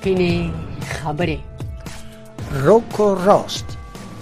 سپینې خبرې. روکو راست.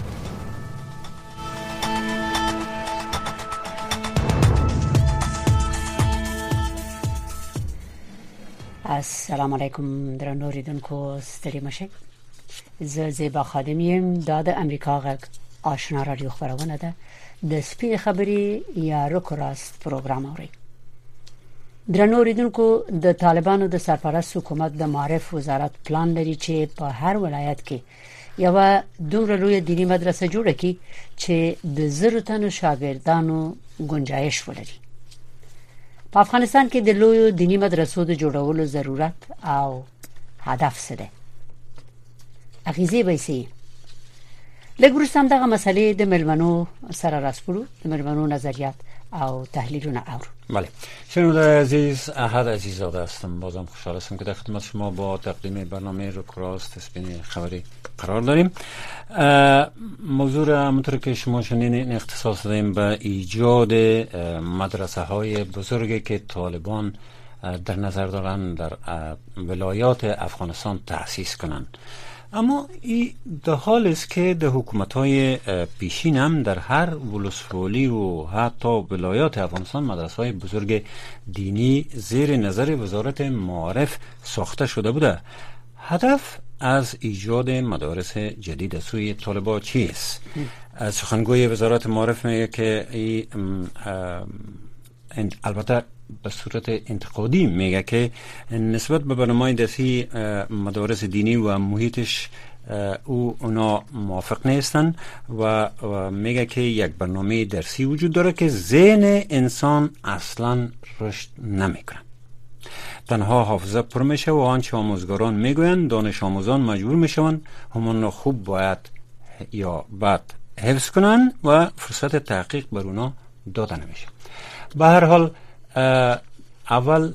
السلام علیکم درنو اوریدونکو، ستړي مشئ. زه زیبا خادم یم. دا د امریکا غږ آشنا رادیو خبرونه ده. د سپینې خبرې یا روکو راست پروګرام اوري. درنو اوریدونکو، د طالبانو د سرپرست حکومت د معارف وزارت پلان لري چې په هر ولایت کې یو دومره لوی دینی مدرسه جوړه کړي چې د زرو تنو شاګردانو گنجائش ولري. په افغانستان کې د لوی دینی مدرسو د جوړولو ضرورت او هدف څه دی؟ اغیزې به سي لګورستم دغه مسلې د ملمنو سره راسپړو، د ملمنو نظریات او تحلیلونه اورو. بله، شنونده عزیز، احد عزیزاده هستم. بازم خوشحال هستم که در خدمت شما با تقدیم برنامه روکو راست سپین خبری قرار داریم. موضوع را همونطور که شما شنیدین اختصاص دادیم به ایجاد مدرسه های بزرگی که طالبان در نظر دارن در ولایات افغانستان تأسیس کنند. اما این در حال است که در حکومت‌های پیشین هم در هر ولسوالی و حتی ولایات افغانستان مدرسه‌های بزرگ دینی زیر نظر وزارت معارف ساخته شده بوده. هدف از ایجاد مدارس جدید از سوی طالبان چیست؟ سخنگوی وزارت معارف میگه که البته به صورت انتقادی میگه که نسبت به برنامه درسی مدارس دینی و محیطش اونا موافق نیستن و میگه که یک برنامه درسی وجود داره که ذهن انسان اصلا رشد نمیکنه، تنها حافظه پر میشه و آنچه آموزگاران میگوین دانش آموزان مجبور میشون همان خوب باید یا بد حفظ کنن و فرصت تحقیق بر اونا داده نمیشه. به هر حال اول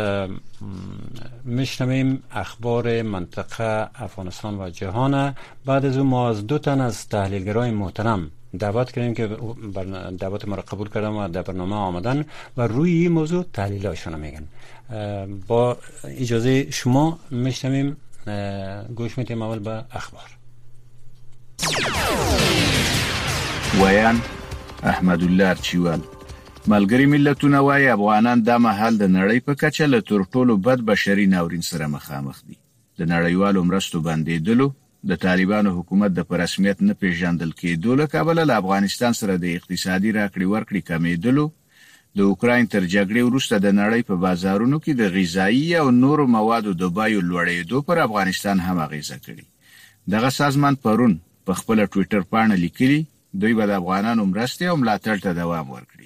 میشنویم اخبار منطقه افغانستان و جهان. بعد از اون ما از دو تن از تحلیلگرای محترم دعوت کردیم که دعوت ما را قبول کردن و در برنامه آمدن و روی این موضوع تحلیلاشون میگن. با اجازه شما میشنویم، گوش میتیم اول به اخبار. ویان احمدالله چیوال، ملګری ملتونه وايي افغانان د مهال د نړۍ په کچه له تر ټولو بد بشري ناورین سره مخامخ دي. د نړیوالو مرستو بندیدلو، د طالبانو حکومت د رسمیت نه پیژندل کېدو له کبله له افغانستان سره د اقتصادي راکړې ورکړې کمیدلو، د اوکراین تر جګړې وروسته د نړۍ په بازارونو کې د غذایی او نورو موادو د بیو لوړېدو پر افغانستان هم اغیزه کړې. دغه سازمان پرون په خپل ټویټر باندې لیکلي دوی به د افغانانو مرستې او ملاتړ ته دوام ورکړي.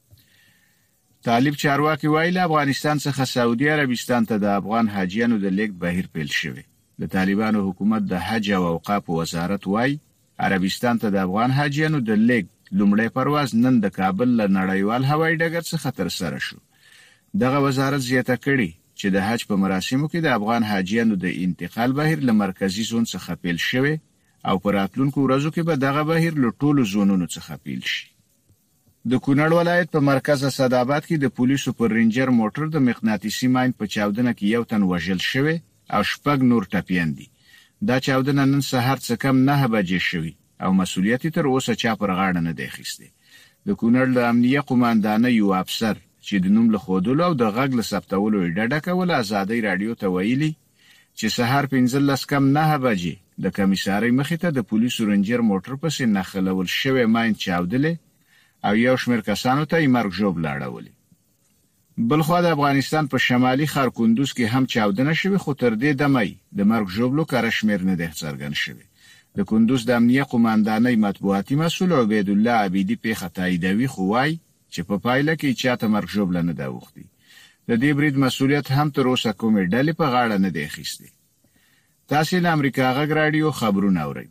طالب چارواکي وایي له افغانستان څخه سعودي عربستان ته د افغان حاجیانو د لیږد بهیر پیل شوی. د طالبانو حکومت د حج او اوقاف وزارت وایي عربستان ته د افغان حاجیانو د لیږد لومړی پرواز نن د کابل له نړیوال هوایي ډګر څخه ترسره شو. دغه وزارت زیاته کړي چې د حج په مراسمو کې د افغان حاجیانو د انتقال بهیر له مرکزی زون څخه پیل شوی او پر راتلونکو ورځو کې به دغه بهیر له ټولو زونونو څخه پیل شي. د کونړ ولایت په مرکز اسداباد کې د پولیسو پر رینجر موټر د مغناطیسي ماین په چاودنه کې یو تن وژل شوی او شپږ نور ټپیان دي. دا چاودنه نن سهار څه کم 9 بجې شوی او مسؤلیت تر اوسه چا پر غاړه نه دی اخیستی. د کونړ د امنیه قوماندانه یو افسر چې د نوم له خودلو او د غږ له ثبتولو ډډه کوله ازادي رادیو ته ویلي چې سهار 15 کم 9 بجې د کمیسارۍ مخې ته د پولیسو رینجر موټر پسې نښلول شوی ماین چاودلې او یو شمېر کسانو ته یې مرګ ژوبله اړولې. بلخوا د افغانستان په شمالي ښار کندوز کې هم چاودنه شوې، خو تر دې دمه د مرګ ژوبلو کره شمېر نه دی څرګند شوی. د کندوز د امنیه قوماندانۍ مطبوعاتي مسؤل عبیدالله عبیدي پیښه تاییدوي، خو وایي چې په پایله کې چاته مرګ ژوبله نه ده اوښتې. د دې برید مسؤلیت هم تر اوسه کومې ډلې په غاړه نه دی اخیستی. تاسې له امریکا غږ راډیو خبرونه اورئ.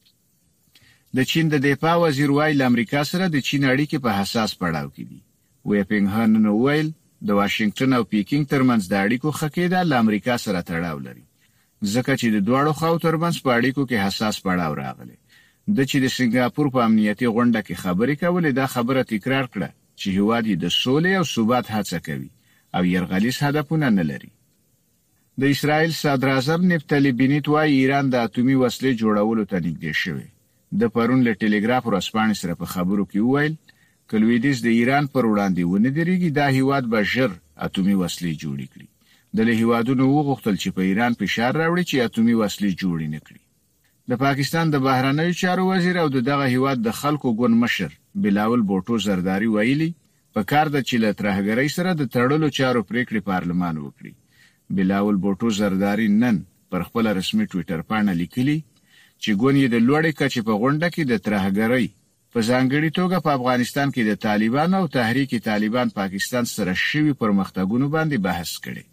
د چین د دفاع وزیر وایي له امریکا سره د چین اړیکې په حساس پړاو کې دي. ویپینګ هن ویل د واشنگټن او پیکینګ ترمنځ د اړیکو ښه کېدل له امریکا سره تړاو لري، ځکه چې د دواړو خواو ترمنځ په اړیکو کې حساس پړاو راغلی. د چې د سنگاپور په امنیتي غونډه کې خبرې کولې، دا خبره تکرار کړه چې هیواد د سولې او ثبات هڅه کوي او یرغلیز هدفونه نه لري. د اسرائیل صدر اعظم نفتالي بنت وايي ایران د اټومي وسلې جوړولو ته نږدې شوی. د پرون له ټلګراف ورسپانې سره په خبرو کې وویل کلویدیس د ایران پر وړاندې ونه درېږي دا هیواد به ژر اټومي وسلې جوړې کړي. د له هیوادونو وغوښتل چې په ایران فشار راوړي چې اټومي وسلې جوړې نه کړي. د پاکستان د بهرنیو چارو وزیر او دغه هیواد د خلکو ګوند مشر بلاول بوټو زرداری ویلي په کار د چې له ترهګرۍ سره د تړلو چارو پریکړې پارلمان وکړي. بلاول بوټو زرداری نن پر خپل رسمي ټوئیټر باندې لیکلي چې ګوند یې د لوړې کچې په غونډه کې د ترهګرۍ په ځانګړي توګه په افغانستان کې د طالبان او تحریک طالبان پاکستان سره شوي پرمختګونو باندې بحث کړي.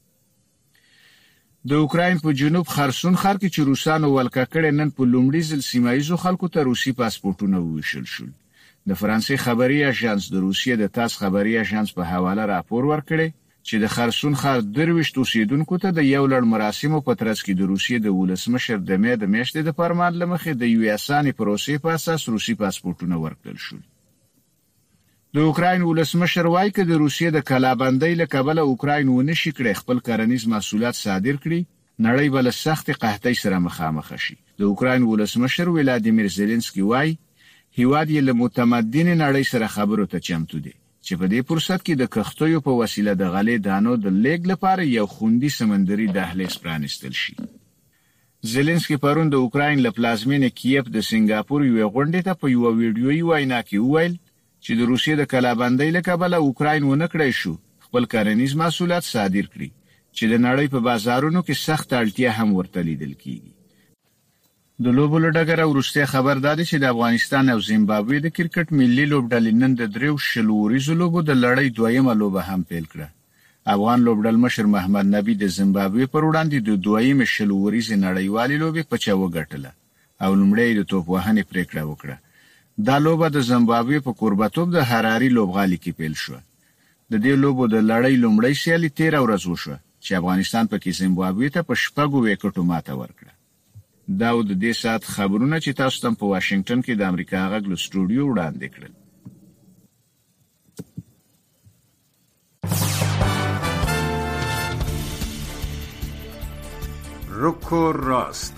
د اوکراین په جنوب خرسون ښار کې چې روسانو ولکه کړي نن په لومړي ځل سیمایي خلکو ته روسي پاسپورتونه وویشل شول. د فرانسې خبري اژانس د روسیې د تاس خبري اژانس په حواله راپور ورکړي چې د خرسون ښار 23 اوسیدونکو ته د یو لړ مراسمو په ترڅ کې د روسیې د ولسمشر د مې د میاشتې د فرمان لمخې د یو اساني پروسې په اساس روسي پاسپورتونه ورکړل شول. د اوکراین ولسمشر وایي چې د روسیې د کلابندۍ له کبله اوکراین ونشي کړي خپل کرنیز محصولات صادر کړي نړۍ بل سخت قحطۍ سره مخامخ شي. د اوکراین ولسمشر ولادیمیر زيلنسکي وایي هیواد یې له متمدن نړۍ سره خبرو ته چمتو دی چې په دې فرصت کې د کښتیو په وسیله د غلې دانو د لیږد لپاره یو خوندي سمندري دهلیز پرانستل شي. زيلنسکي پرون د اوکراین له پلازمینې کیف د سنگاپور یو غونډې ته په یو ویډیويي وینا کې وویل چې د روسیې د کلابندۍ له کبله اوکراین ونه کړی شو خپل کرنیز محصولات صادر کړي چې د نړۍ په بازارونو کې سخت اړتیا هم ورته لیدل کیږي. د لوبو له ډګره وروسته خبر دادی چې د افغانستان او زیمبابوې د کرکټ ملي لوبډلې نن د 3 شلوريزو لوبو د لړۍ دویمه لوبه هم پیل کړه. افغان لوبډل مشر محمد نبی د زیمبابوې پر وړاندې د دویمه شلوريزې نړیوالې لوبې په چا وګټله او لومړی د توپ وهنې پریکړه وکړه. دا لوبه د زیمبابوې په کوربتوب د هراري لوبغالي کې پیل شو. د دې لوبو د لړۍ لومړی سیالي 13 ورځې وشوه چې افغانستان په کې زیمبابوې ته په 6 وکټو ماته ورکړه. دا د دې سات خبرونه چې تاسو ته په واشنگټن کې د امریکا غږ له سټوډیو وړاندې کړل. روکو راست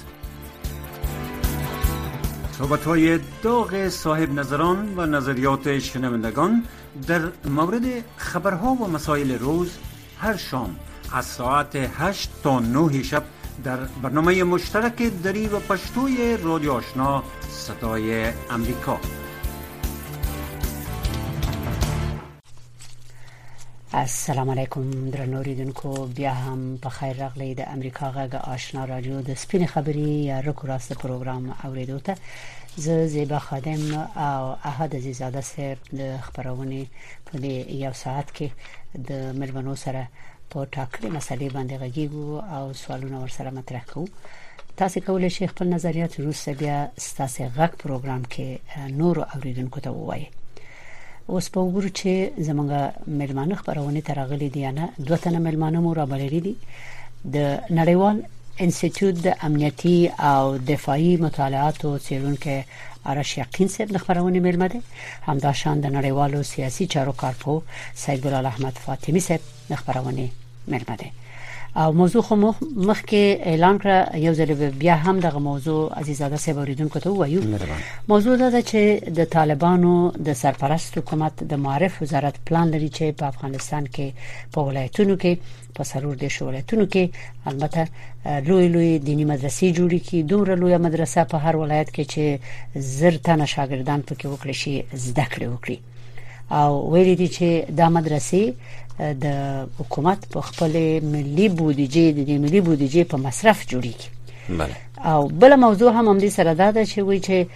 صحبت‌های داغ صاحب نظران و نظریات شنوندگان در مورد خبرها و مسائل روز هر شام از ساعت 8 تا 9 شب در برنامه مشترک دری و پشتوی رادیو آشنا صدای امریکا. السلام علیکم درنو اوریدونکو، بیا هم په خیر راغلی د امریکا غږ آشنا رادیو د سپین خبري یا رکو راست پروګرام اوریدو ته. زه زیبا خادم او احد عزیزاده صاحب د خبرونه په یو ساعت کې د ملمنو سره په ټاکلي مسلې باندې غږیږو او سوالونه ورسره مطرح کوو. تاسو کولای شئ خپل نظریات وروسته بیا ستاسو غږ پروګرام کې نور اوریدونکو ته ووایئ. اوس په وګورو چې زمونږ ملمانه خبرونه ترغلي دي نه دوه تنه ملمانه مو را بلري دي د نړیوال انسټیټیوټ د امنیتي او دفاعي مطالعات او څېړونکو آرش یقین صاحب د خبرونه ملمه ده. همداشان د نړیوالو سیاسي چارو کارپو سید ګلال احمد فاطمی صاحب د خبرونه ملمه ده. او موضوع خو مخکې اعلان کړ یو ځل بیا هم دغه موضوع عزیزاده صاحب اوریدونکو ته وایو. موضوع دا ده چې د طالبانو د سرپرست حکومت د معارف وزارت پلان لري چې په افغانستان کې په ولایتونو کې په سرور د ولایتونو کې البته لوی دینی مدرسې جوړې کی. دومره لوی مدرسه په هر ولایت کې چې زر تنه شاګردان پکې وکړي شي زده کړې وکړي او ویلي دي چې دا مدرسې د حکومت په خپل ملي بودیجې په مصرف جوړیږي. بله. او بل موضوع هم دې سره ده چې وایي چې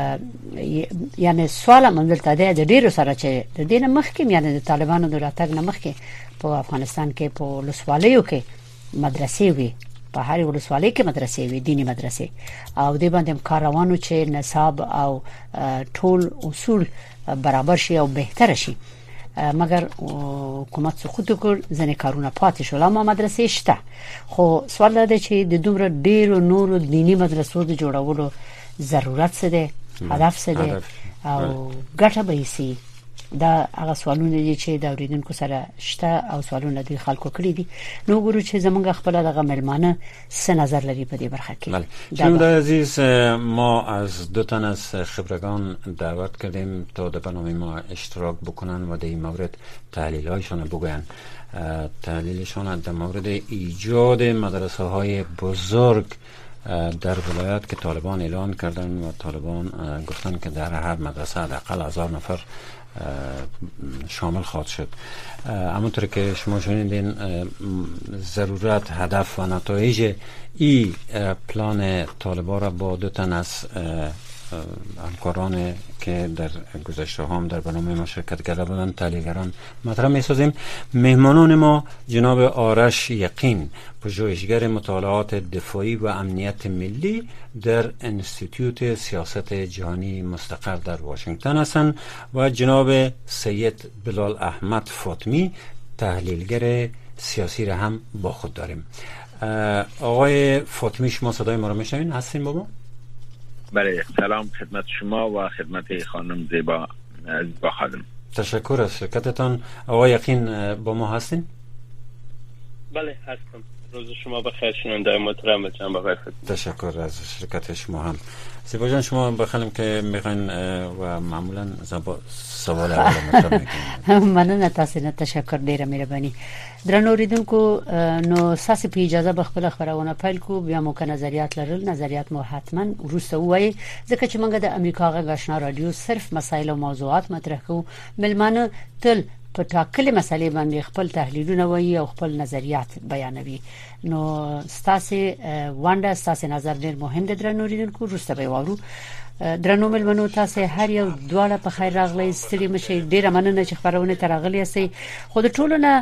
یعنی سوال منځته ده د ډیرو سره چې د دین مخکې یعنی د طالبانو د راتګ نه مخکې په افغانستان کې په ولسوالیو کې مدرسې وي، په هر ولسوالۍ کې مدرسې وي، دینی مدرسې، او دې باندې کاروانو چې نصاب او ټول اصول برابر شي او بهتر شي. مګر حکومت سقوط کړ، ځنې کارونه پاتې شول. اما مدرسې شته، خو سوال ده چې د دومره ډیرو نورو دینی مدرسو د جوړولو ضرورت څه دی، هدف څه دی او ګټه به یې سي دا هغه سوالونه دي چې د اوریدونکو سره شته او سوالونه د خلکو کړی دي. نو ګورو چې زمونږ خپل دغه ملمانه څه نظر لري په دې برخه کې. بله شنوندگان عزیز، ما از 2 تن از خبرگان دعوت کردیم تا در برنامه ما اشتراک بکنن و در این مورد تحلیل‌هایشان بگوین. تحلیلشان در مورد ایجاد مدرسه های بزرگ در ولایت که طالبان اعلان کردن و طالبان گفتن که در هر مدرسه حداقل 1000 نفر شامل خواهد شد. همونطور که شما شنیدین ضرورت، هدف و نتایج این پلان طالبان را با 2 تن از همکاران که در گذشته هم در برنامه ما شرکت کرده بودند، تحلیلگران مطرح می‌سازیم. مهمانان ما جناب آرش یقین، پژوهشگر مطالعات دفاعی و امنیت ملی در انستیتوت سیاست جهانی مستقر در واشنگتن هستند و جناب سید بلال احمد فاطمی، تحلیلگر سیاسی را هم با خود داریم. آقای فاطمی، شما صدای ما را میشنوین؟ هستین با ما؟ بله، سلام خدمت شما و خدمت خانم زیبا خانم. تشکر از شرکتتان. آقای یقین با ما هستین؟ بله هستم. روز شما بخیر شنونده محترم جناب آقای فاطمی. تشکر از شرکت شما هم. زیبا جان، شما بخوام که میخواین و معمولا سوال اول مطرح میکنین. مننه تاسو نه، تشکر ډیره مهرباني. درنو اوریدونکو، نو ساسي په اجازه بخپل خبرونه پیل کو، بیا مو که نظریات لرل، نظریات مو حتما وروسته وایي، ځکه چې موږ د امریکا غږ آشنا رادیو صرف مسایل او موضوعات مطرح کوو. ملمانه تل په ټاکلې مسلې باندې خپل تحلیلونه وایي او خپل نظریات بیانوي. نو ستاسو وانډه، ستاسو نظر ډیر مهم دی درنو اوریدونکو، وروسته به وورو. درنو ملمنو، تاسو هر یو دواړه په خیر راغلی، ستړي مشي. ډیره مننه چې خبرونه ترغلي سي. خو د ټولو نه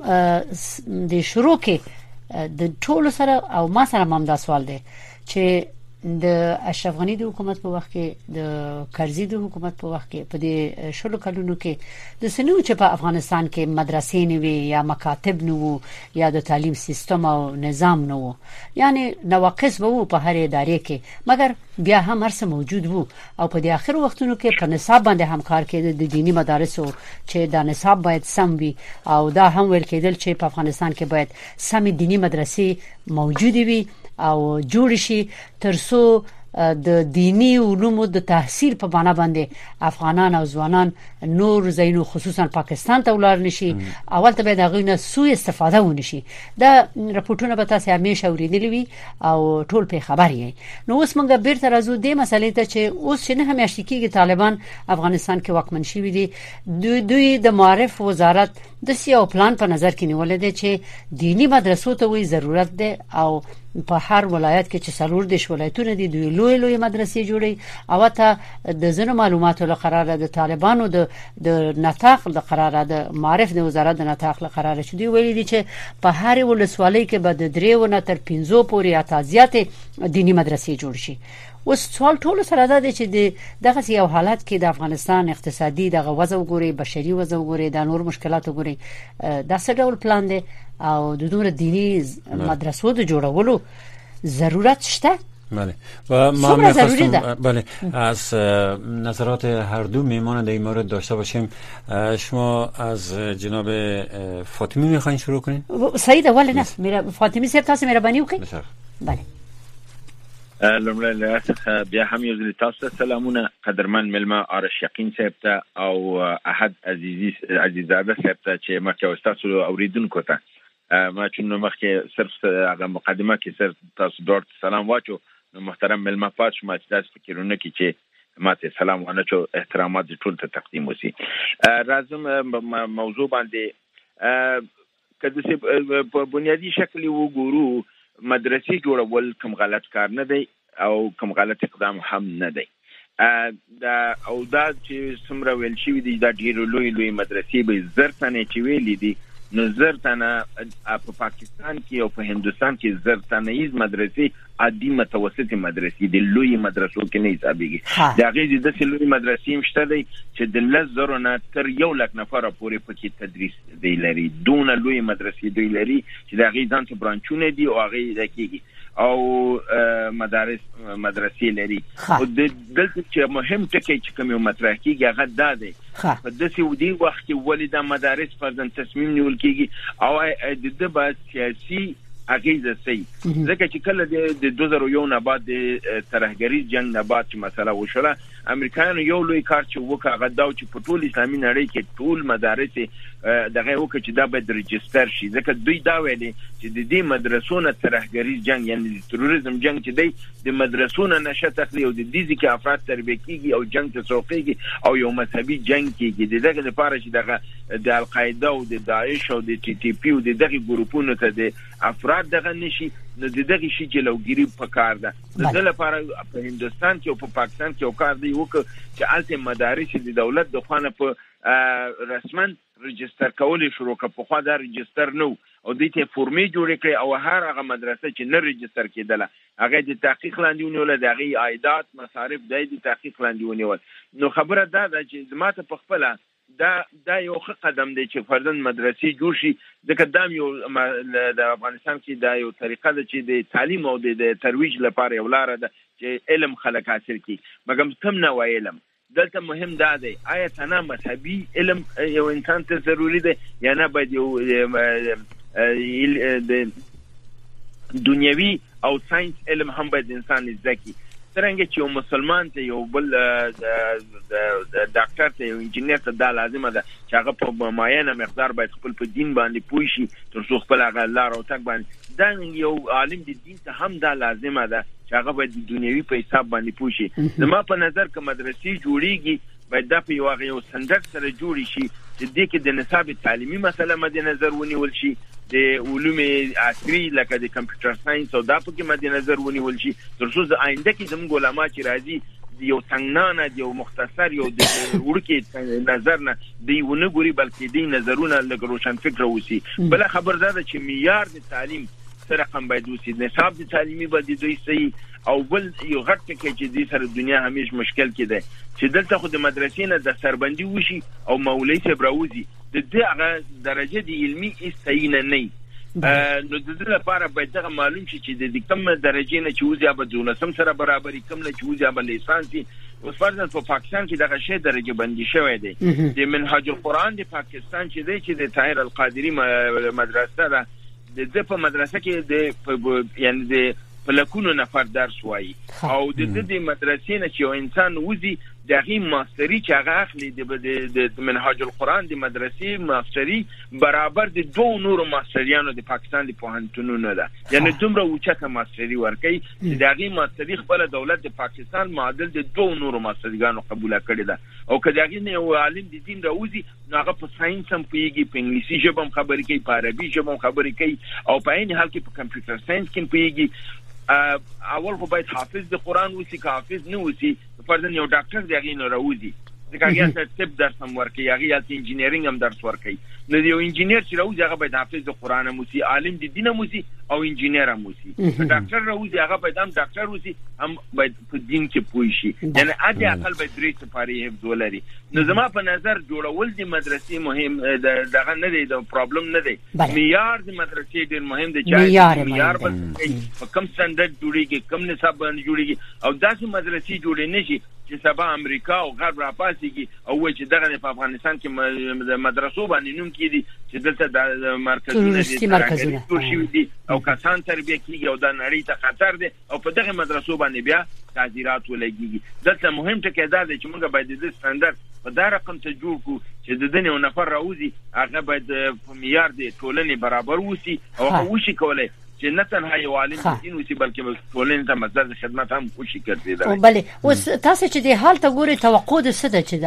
د شروع کې د ټولو سره او ما سره هم دا سوال دی چې د اشرف غنی د حکومت په وخت کې، د کرزي د حکومت په وخت کې، په دې شلو کلونو کې د سنو چې په افغانستان کې مدرسې نه وي یا مکاتب نه وو یا د تعلیم سیستم او نظام نه وو، یعنی نواقص وو په هر ادارې کې، مګر بیا هم هر څه موجود وو. او په دې اخر وختونو کې په نصاب باندې هم کار کېده د دینی مدارسو، چې دا نصاب باید سم وي او دا هم ویل کېدل چې په افغانستان کې باید سم دینی مدرسې موجود وي او جوړ شي ترڅو د دینی علومو د تحصیل په معنا باندې افغانان او ځوانان نور زینو خصوصا پاکستان ته ولر نشي، اول ته به دغه نه سوء استفاده ونشي. دا راپورټونه به تاسو همیشه اوریدلی وي او ټول په خبر یې. نو اوس موږ بیرته راځو د مسلې ته چې اوس چې نه همیشه کېږي طالبان افغانستان کې واکمن شوي دي. دوی د معارف وزارت د سیاو پلان په نظر کې نیولې دي چې دینی مدرسو ته وی ضرورت ده او په هر ولایت کې چې 4 ولایتونه دي دوی لوی مدرسې جوړي. او ته د زنو معلوماتو لپاره د طالبانو د نطاق لپاره د معارف د وزارت د نطاق لپاره چې دوی ویلي دي چې په هر ولسوالۍ کې به د 3 نه تر 5 پورې اتازيات دینی مدرسې جوړ شي. اوس سوال ټول سره دا دی چې دغه یو حالت کې د افغانستان اقتصادي دغه وضع وګوري، بشري وضع وګوري، د نور مشکلات وګوري، دا څه ډول پلان دی او د دومره دینی مدرسو د جوړولو ضرورت شته؟ بله و ما می‌خواستم بله از نظرات هر دو میمان در این مورد داشته باشیم. شما از جناب فاطمی میخواین شروع کنین؟ سعید اول نه میرا فاطمی صاحب تاسو مهرباني وکړئ. بله لومړی بیا هم یو ځل تاسو سلامونه قدرمن ملما آرش یقین صاحب ته او احد عزیزاده صاحب ته چې مکه تاسو اوریدونکو ته ما چون مخکې صرف هغه مقدمه کې صرف تاسو دوړ سلام واچو. نو محترم ملما پات شما چې تاسو فکرونه کې چې ماته سلام ونه چو احترامات ټول ته تقدیم وسی. راځم موضوع باندې کله په بنیادی شکل وګورو مدرسې جوړول کوم غلط کار نه دی او کوم غلط اقدام هم نه دی. دا چې څومره ویل شوی دی دا ډیر لوی مدرسې به زرتنه چې ویلې دي، نو زرتنه په پاکستان کې او په هندستان کې زرتنه‌یز مدرسې عادي متوسطې مدرسې د لوی مدرسو کې نه حسابيږي. دا غوږی د لوی مدرسې مشته دی چې د 10,000 نه تر 1,00,000 نفر پورې پکې تدریس دی لري. دون لوی مدرسې دی لري چې دا غي ځان ته برانچونه دي او هغه د کېږي او مدرسې لري. او دلته چې مهم ټکی چې کوم مطرح کیږي هغه دا دی په داسې ودی وخت کې ولې د مدارس فرضاً تصمیم نیول کیږي او د دې سیاسي اغیزه سي ځکه چې کله د 2001 نه بعد د ترهګری جنگ نه بعد چې مسله وشوله امریکایانو یو لوی کار چې وکړ هغه دا چې په ټول اسلامي نړۍ کې ټول مدارس دغه وکړي چې دا به ريجستر شي ځکه دوی دا ویلي چې د دې مدرسو نه ترهګری جنگ یعنی د تروریزم جنگ چې د مدرسو نه نشه تخلي او د دې ځکه افراد تربیه کیږي او جنگ ته سوقيږي او یو مذهبي جنگ کیږي دغه لپاره چې دغه د القاعده او د داعش او د ټي ټي پی او دغه ګروپونو ته د افراد دغه نشي نو دغه شي جلوګيري پکار ده د لپاره په هندستان کې او په پاکستان کې او کار دی وک چې الته مدارس د دولت د خوانه په رسمن ريجستر کولې شروع کړ په خوا دا ريجستر نو او د ته فورمې جوړ کړي او هر هغه مدرسه چې نه ريجستر کېدله هغه د تحقیق لاندې ونیول دغه عایدات مصارف د تحقیق لاندې ونیول نو خبره ده چې زماته په خپل دا یو قدم دی چې فردن مدرسې جوړ شي ځکه دا یو د افغانستان کې دا یو طریقه ده چې د تعلیم او د ترویج لپاره یو لار ده چې علم خلک حاصل کړي مګر کم نه وای علم دلته مهم دا دی آیا تنه مذهبي علم یو انسان ته ضروری دی یا نه باید یو د دنیوي او ساينس علم هم باید انسان زکی څنګه چې یو مسلمان ته یو بل د ډاکټر ته یو انجینر ته دا لازمه ده چې هغه په معینه مقدار باید خپل په دین باندې پوه شي تر څو خپل هغه لار او تک باندې دا یو عالم د دین ته هم دا لازمه ده چې هغه باید د دنیوي په حساب باندې پوه شي زما په نظر که مدرسې جوړیږي باید دا په یو سندک سره جوړ شي چې د کې د نصاب تعلیمي مسله مد نظر ونیول شي د علوم عصري لکه د کمپیوټر ساينس او دا په کې مد نظر ونیول شي تر څو د آینده کې زموږ علما چې راځي یو څنګه یو مختصر یو د ورکه نظر نه دی ونه ګوري بلکې دی نظرونه لکه روشن فکر وسی بل خبر ده چې معیار د تعلیم سره هم باید وسی نصاب د تعلیمي باندې دوی صحیح او بل یو غټ کې چې د سره دنیا همیش مشکل کې ده چې دلته خو د مدرسې نه د سربندي وشي او مولوی صاحب راوځي د دې هغه درجه د علمي استعینه نه نو د دې لپاره باید دا معلوم شي چې د کوم درجه نه چې وځي به دولسم سره برابرۍ کوم نه چې وځي به لیسانسي اوس فرضاً په پاکستان کې دغه شی درجه بندي شوی دی د منهاج القرآن د پاکستان چې دی چې د طاهر القادری مدرسه ده د په مدرسه کې د یعنی د فلکونو نفر درس وایي او د دې مدرسې نه چې یو انسان وځي دغه ماستری چې هغه اخلي د منهاج القرآن د مدرسې ماستری برابر د دوه نورو ماستریانو د پاکستان د پوهنتونونو ده یعنی دومره اوچته ماستری ورکي چې دغه ماستری خپل دولت د پاکستان معادل د دوه نورو ماستریانو قبول کړی ده او کله نه یو عالم د دین راوځي نو هغه په ساينس هم پیږي په انګلیسي ژبه هم خبرې کوي په عربي ژبه هم خبرې کوي او په عین حال کې په کمپیوټر ساينس کې پیږي اول خو باید حافظ د قرآن وسی که حافظ نه وسی فرضاً یو ډاکټر دی هغه نه راوځي ځکه هغه ته درس هم ورکوي هغه ته انجینرینګ هم درس ورکوي نو یو انجینر چې راوځي هغه باید حافظ د قرآن هم وسی عالم د دین هم وسی او انجینر هم وسی ډاکټر راوځي هغه باید هم ډاکټر وسی هم باید په دین کې پوه شي یعنی اته عقل باید درې سپاری حفظ ولري نو زما په نظر جوړول د مدرسې مهم دغه نه دی د پرابلم نه دی معیار د مدرسې ډیر مهم دی چې معیار په کم سټانډرډ جوړیږي کم نصاب باندې جوړیږي او داسې مدرسې جوړې نشي چې سبا امریکا او غرب راپاسيږي او چې دغه په افغانستان کې د مدرسو باندې نوم کېدي چې دلته د مرکزونه جوړ دي او کسان تربیه کیږي او د نړۍ ته خطر دي او په دغه مدرسو باندې بیا تعزیرات ولګيږي دلته مهم ټکی دا دی چې موږ باید د سټانډرډ په دا رقم ته جوړ کو چې د دنیا نفر راوځي هغه باید په معیار د ټولنې برابر وسی او هغه وشي کولای چې نه تنها یو عالم دین وسی بلکې ټولنې ته مزد خدمت هم وشي کوي دا بله اوس تاسو چې د حال ته ګوري توقع د څه ده چې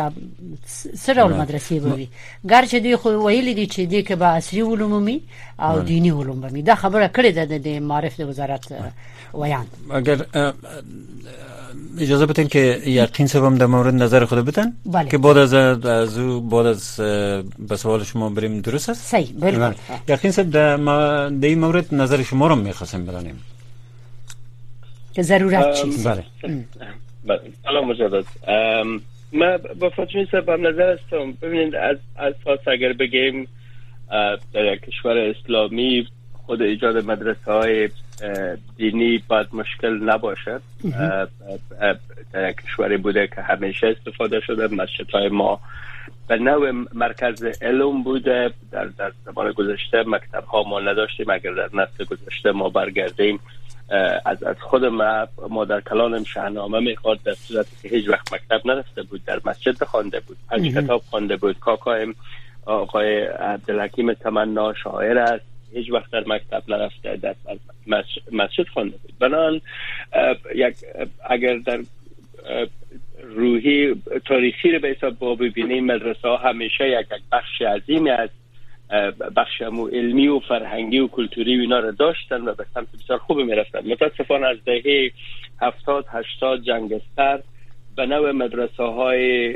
دا سره مدرسې وي ګر چې دی خو ویلي دي چې دی کې به عصري علوم او دینی علوم وي دا خبره کړې ده د معارف د وزارت ویان اگر اجازه بدین که یقین سبم در مورد نظر خود بدن که بعد از به سوال شما بریم درست است؟ صحیح بله یقین سب در این مورد نظر شما رو میخواستم بدانیم که ضرورت چیست؟ بله سلام مجدد من با فاطمه صاحب هم نظر هستم ببینید از اساس اگر بگیم در کشور اسلامی خود ایجاد مدرسه های دینی باید مشکل نباشه. در کشوری بوده که همیشه استفاده شده. مسجدهای ما به نوع مرکز علم بوده. در زمان گذشته مکتب ها ما نداشتیم. اگر در نسل گذشته ما برگردیم، از خود مادر کلانم شاهنامه میخواد، در صورتی که هیچ وقت مکتب نرفته بود، در مسجد خوانده بود، 5 کتاب خوانده بود. کاکایم آقای عبدالحکیم تمنا شاعر است، هیچ وقت در مکتب نرفته، در مسجد خوانده بود. بنابراین اگر در روحی تاریخی رو به حساب ببینیم، مدرسه ها همیشه یک بخش عظیمی از بخش علمی و فرهنگی و کلتوری و اینا رو داشتن و به سمت بسیار خوب میرفتن. متاسفانه از دهه 70-80 جنگستر به نوع مدرسه های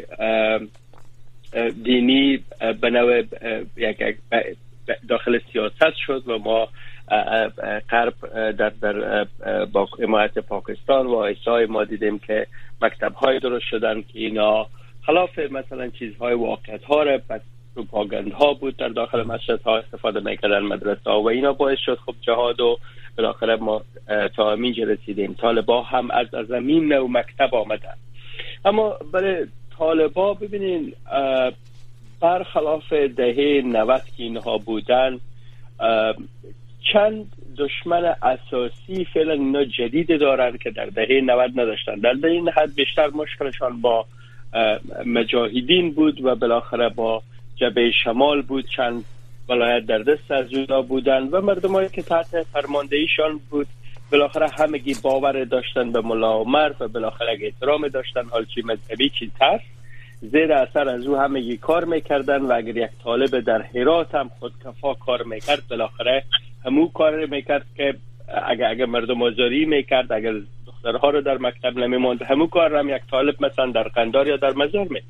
دینی به نوع یک داخل سیاست شد و ما غرب در با حمایت پاکستان و آیسای ما دیدیم که مکتب های درست شدن که اینا خلاف مثلا چیزهای واقعیت ها رو پروپاگاندها بود در داخل مسجد ها استفاده میکردن مدرسه ها و اینا باعث شد خب جهاد و بالاخره ما تا همینجا رسیدیم. طالبا هم از زمین نو مکتب آمدن. اما برای طالبا ببینین برخلاف دهه 90 که اینها بودن، چند دشمن اساسی فعلا اینا جدید دارن که در دهه 90 نداشتن. در دهه 90 بیشتر مشکلشان با مجاهدین بود و بالاخره با جبهه شمال بود. چند ولایت در دست از اونا بودن و مردمایی که تحت فرماندهیشان بود بالاخره همگی باور داشتن به ملا عمر و بالاخره احترام داشتن، حال چی مذهبی چی ترس، زیر اثر از او همگی کار میکردن و اگر یک طالب در هرات هم خودکفا کار میکرد بالاخره همون کار میکرد که اگر مردم آزاری میکرد، اگر دخترها رو در مکتب نمیموند، همون کار هم یک طالب مثلا در قندار یا در مزار میکرد.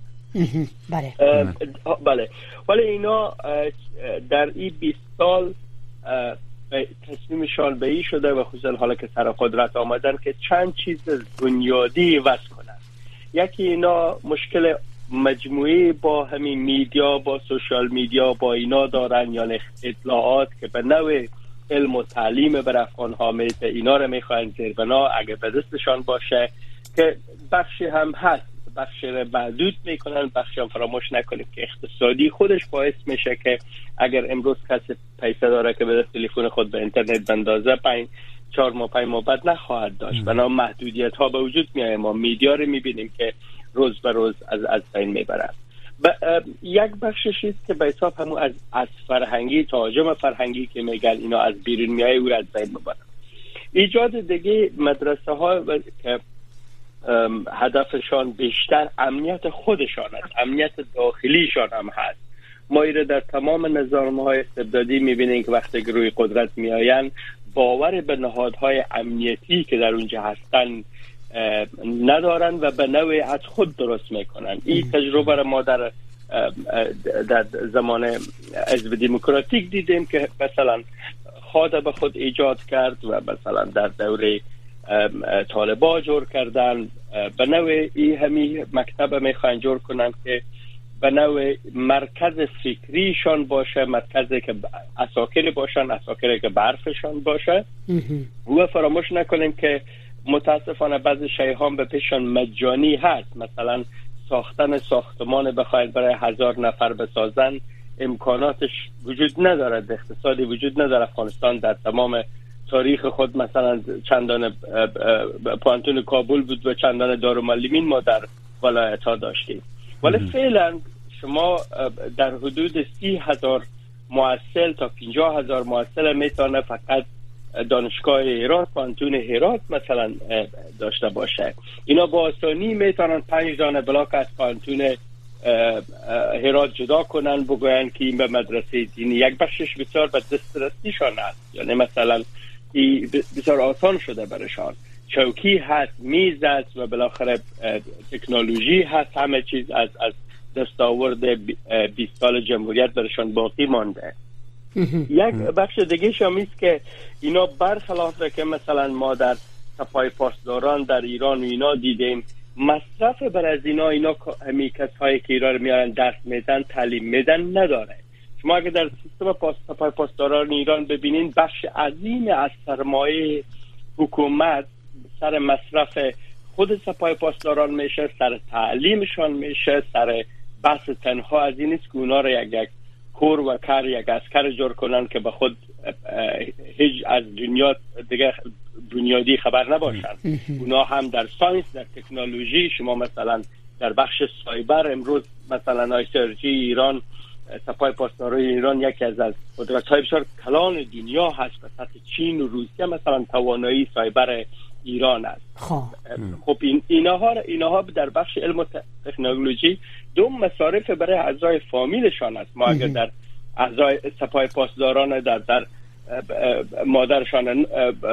بله. ولی اینا در این 20 سال تصمیمشان به این شده و خصوصا حالا که سر قدرت آمدن که چند چیز بنیادی وضع کنن. یکی اینا مشکل مجموعی با همین میدیا، با سوشال میدیا، با اینا دارن، یعنی اطلاعات که به نوع علم و تعلیم بر افغان‌ها میده، اینا رو میخواین زیر بنا اگه به دستشان باشه که بخشی هم هست، بخشی رو محدود میکنن، بخشی هم فراموش نکنیم که اقتصادی خودش باعث میشه که اگر امروز کسی پیسه داره که به تلفن خود به اینترنت بندازه 4 ماه 5 ماه بعد نخواهد داشت. بنا محدودیت ها به وجود میاد. ما میدیا رو میبینیم که روز به روز از بین میبرن. یک بخشش است که به حساب همون از فرهنگی، تهاجم فرهنگی که میگن اینا از بیرون میای او از بین میبرن. ایجاد دیگه مدرسه ها که هدفشان بیشتر امنیت خودشان است، امنیت داخلیشان هم هست. ما ایره در تمام نظام‌های استبدادی می‌بینیم که وقتی روی قدرت میآیند باور به نهادهای امنیتی که در اونجا هستن ندارن و به نوعی از خود درست میکنن. این تجربه را ما در زمان حزب دموکراتیک دیدیم که مثلا خود به خود ایجاد کرد و مثلا در دوره طالبا جور کردن. به نوعی همین مکتب میخوان جور کنن که به نوع مرکز فکریشان باشه، مرکزی که اساکر باشن، اساکری که برفشان باشه. و فراموش نکنیم که متاسفانه بعضی شیهان به پیشان مجانی هست. مثلا ساختن ساختمان بخواید برای 1000 نفر بسازن امکاناتش وجود ندارد، اقتصادی وجود نداره. افغانستان در تمام تاریخ خود مثلا چندان پانتون کابل بود و چندان دارالمعلمین ما در ولایت ها داشتیم. ولی فعلا شما در حدود 30,000 معسل تا 50,000 معسل میتونه فقط دانشگاه هرات، پانتون هرات مثلا داشته باشه. اینا با آسانی میتونن 5 دانه بلاک از پانتون هرات جدا کنن، بگوین که این به مدرسه دینی. یک بخشش بسیار به دسترسیشان است، یعنی مثلا بسیار آسان شده برشان. چوکی هست، میز است و بالاخره تکنولوژی هست. همه چیز از دستاورد 20 سال جمهوریت برشان باقی مانده. یک بخش دیگه شامیست که اینا برخلاف که مثلا ما در سپاه پاسداران در ایران و اینا دیدیم، مصرف بر از اینا همی کسایی که ایران میارن درس میدن، تعلیم میدن نداره. شما اگر در سیستم سپاه پاسداران ایران ببینین بخش عظیم از سرمایه حکومت سر مصرف خود سپاه پاسداران میشه، سر تعلیمشان میشه، سر بحث تنها از این نیست که اونا رو یک کور و کار یک عسکر جور کنن که به خود هیچ از دنیا دیگه بنیادی خبر نباشن. اونا هم در ساینس، در تکنولوژی، شما مثلا در بخش سایبر امروز مثلا آیسرجی ایران، سپاه پاسداران ایران یکی از قدرت‌های بسیار کلان دنیا هست. به سطح چین و روسیه مثلا توانایی سایبر ایران است. خب اینها در بخش علم و تکنولوژی دو مصارف برای اعضای فامیلشان است. ما اگر در اعضای سپاه پاسداران در مادرشان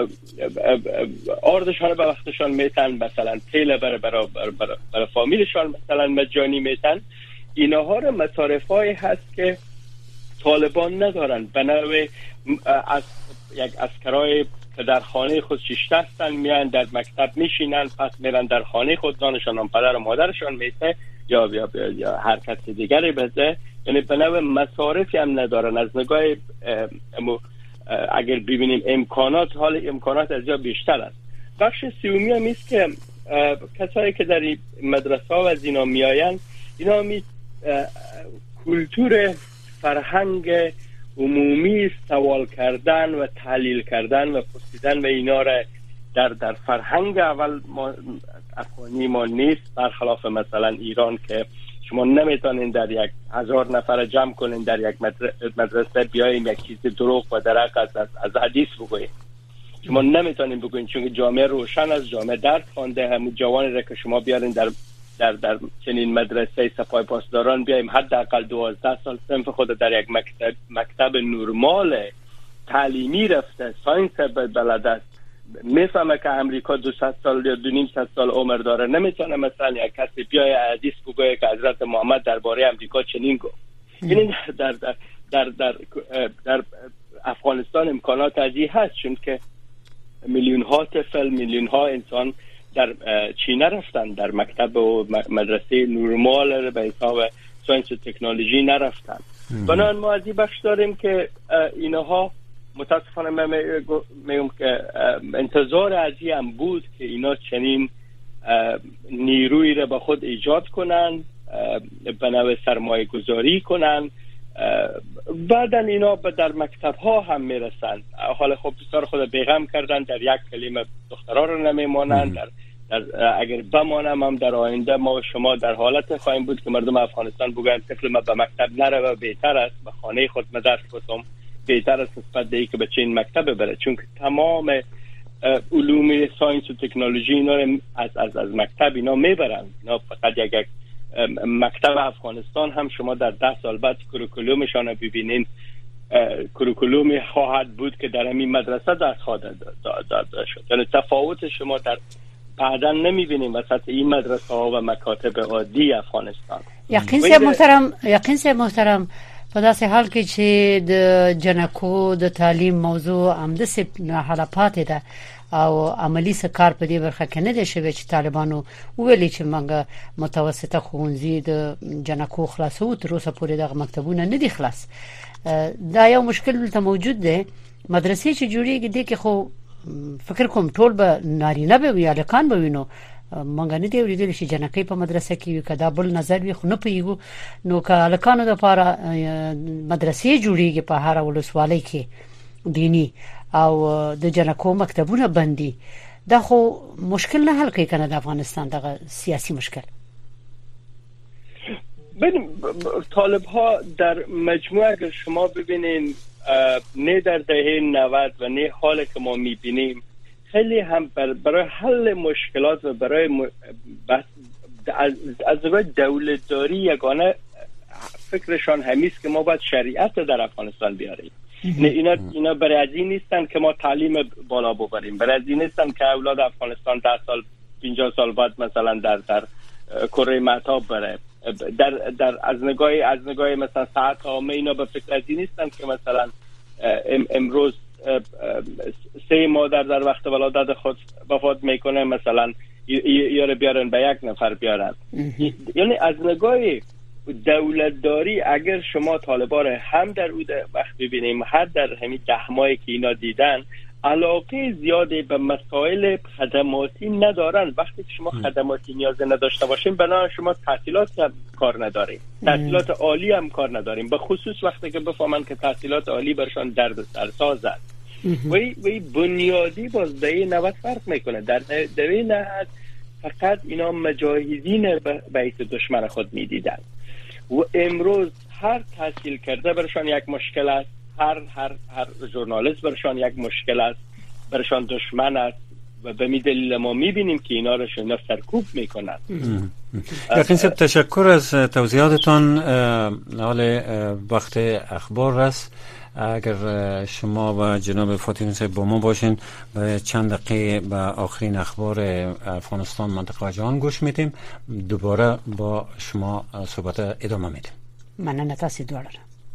آردشان به وقتشان میتن، مثلا تیل برای فامیلشان مثلا مجانی میتن. اینها رو مصارفایی هست که طالبان ندارن. به نوع از یک عسکرای که در خانه خود شش هستن میان در مکتب میشینن، پس میرن در خانه خود دانشان پدر و مادرشان میته یا هر کس دیگری بده. یعنی به نوع مصارفی هم ندارن. از نگاه اگر ببینیم امکانات، حال امکانات از جا بیشتر است. بخش سومی هم است که کسایی که در مدرسه ها و از اینا میاین، اینا کلتور فرهنگ عمومی سوال کردن و تحلیل کردن و پرسیدن و اینا را در فرهنگ اول افغانی ما نیست. برخلاف مثلا ایران که شما نمیتونین در 1000 نفر جمع کنین در یک مدرسه بیایم یک چیز دروغ و درق از حدیث بگوییم. شما نمیتونین بگوین چون جامعه روشن از جامعه درد خوانده. همون جوانی را که شما بیارین در چنین مدرسه سپاه پاسداران بیایم حداقل 12 سال صنف خود در یک مکتب نرمال تعلیمی رفته، ساینس بلد است، میفهمه که امریکا 200 سال یا 2.5 سال عمر داره. نمیتونه مثلا یک کسی بیای حدیث بگویه که حضرت محمد درباره امریکا چنین گفت. این در افغانستان امکانات ازی هست، چون که میلیون ها طفل، میلیون ها انسان در چین رفتن، در مکتب و مدرسه نرمال به حساب ساینس و تکنولوژی نرفتن. بنابراین ما از این بخش داریم که اینها متاسفانه میگم که انتظار از این هم بود که اینا چنین نیروی را به خود ایجاد کنن، به نوع سرمایه گذاری کنن، بعدن اینا در مکتب ها هم میرسن. حالا خب بسیار خود بیغم کردن، در یک کلمه دخترها رو نمیمانن، اگر بمانم هم در آینده ما و شما در حالت خواهیم بود که مردم افغانستان بگن طفل ما به مکتب نره و بهتر است به خانه خود مدرس بتم، بهتر است نسبت به اینکه به چین مکتب بره. چون که تمام علوم ساینس و تکنولوژی اینا از مکتب اینا میبرن. اینا فقط یک مکتب افغانستان هم شما در 10 سال بعد کوریکولومشان رو ببینین، کوریکولومی خواهد بود که در همین مدرسه درس خواهد داده شد. یعنی تفاوت شما در بعدا نمیبینیم وسط این مدرسه ها و مکاتب عادی افغانستان. یقین سه محترم په داسې حال کې چې د جنکو د تعلیم موضوع هم د حاله پاتې ده او عملی څه کار په دې برخه کې نه دی شوی چې طالبانو ویلي چې موږ متوسطه ښوونځي د جنکو خلاصو تر اوسه پورې دغه مکتبونه نه دي خلاص. دا یو مشکل ته موجود دی. مدرسې چې جوړیږي دي کې خو فکر کوم ټول به نارینه به وي یا لکان به وینو، مونږ نه دی ولیدل چې جنکې په مدرسه کې وي. کدا بل نظر وي خو نه پیګو نو که لکانو د لپاره مدرسې جوړیږي په هر ولسوالۍ کې دینی او د جنکو مکتبونه بندي، دا خو مشکل نه حل کوي کنه د افغانستان دغه سیاسی مشکل. طالب ها در مجموعه اگر شما ببینین نه در دهه 90 و نه حال که ما میبینیم خیلی هم برای حل مشکلات و برای از نظر دولتداری یگانه فکرشان همیست که ما باید شریعت در افغانستان بیاریم. اینا برای از این نیستن که ما تعلیم بالا ببریم، برای از این نیستن که اولاد افغانستان 10 سال 50 سال بعد مثلا در کره مهتاب بره. در از نگاه مثلا ساعت عامه اینا به فکر از این نیستن که مثلا امروز 3 مادر در وقت ولادت خود وفات میکنه مثلا یا بیارن به 1 نفر بیارن. یعنی از نگاه دولتداری اگر شما طالبان هم در اون وقت ببینیم هر در همین 10 ماهی که اینا دیدن علاقه زیادی به مسائل خدماتی ندارن. وقتی که شما خدماتی نیاز نداشته باشین بنابراین شما تحصیلات هم کار نداریم، تحصیلات عالی هم کار نداریم، به خصوص وقتی که بفهمن که تحصیلات عالی برشان درد سرساز است. وی بنیادی باز دهی 90 فرق میکنه. در دهی 90 فقط اینا مجاهدین بیت دشمن خود میدیدن و امروز هر تحصیل کرده برشان یک مشکل است، هر ژورنالیست برشان یک مشکل است، برشان دشمن است و به می دلیل ما میبینیم که اینا رو شنا سرکوب میکنن. یقین صاحب تشکر از توضیحاتتان. حال وقت اخبار است. اگر شما و جناب فاطمی صاحب با ما باشین به چند دقیقه به آخرین اخبار افغانستان، منطقه و جهان گوش میدیم. دوباره با شما صحبت ادامه میدیم. مننه تاسو دواړه.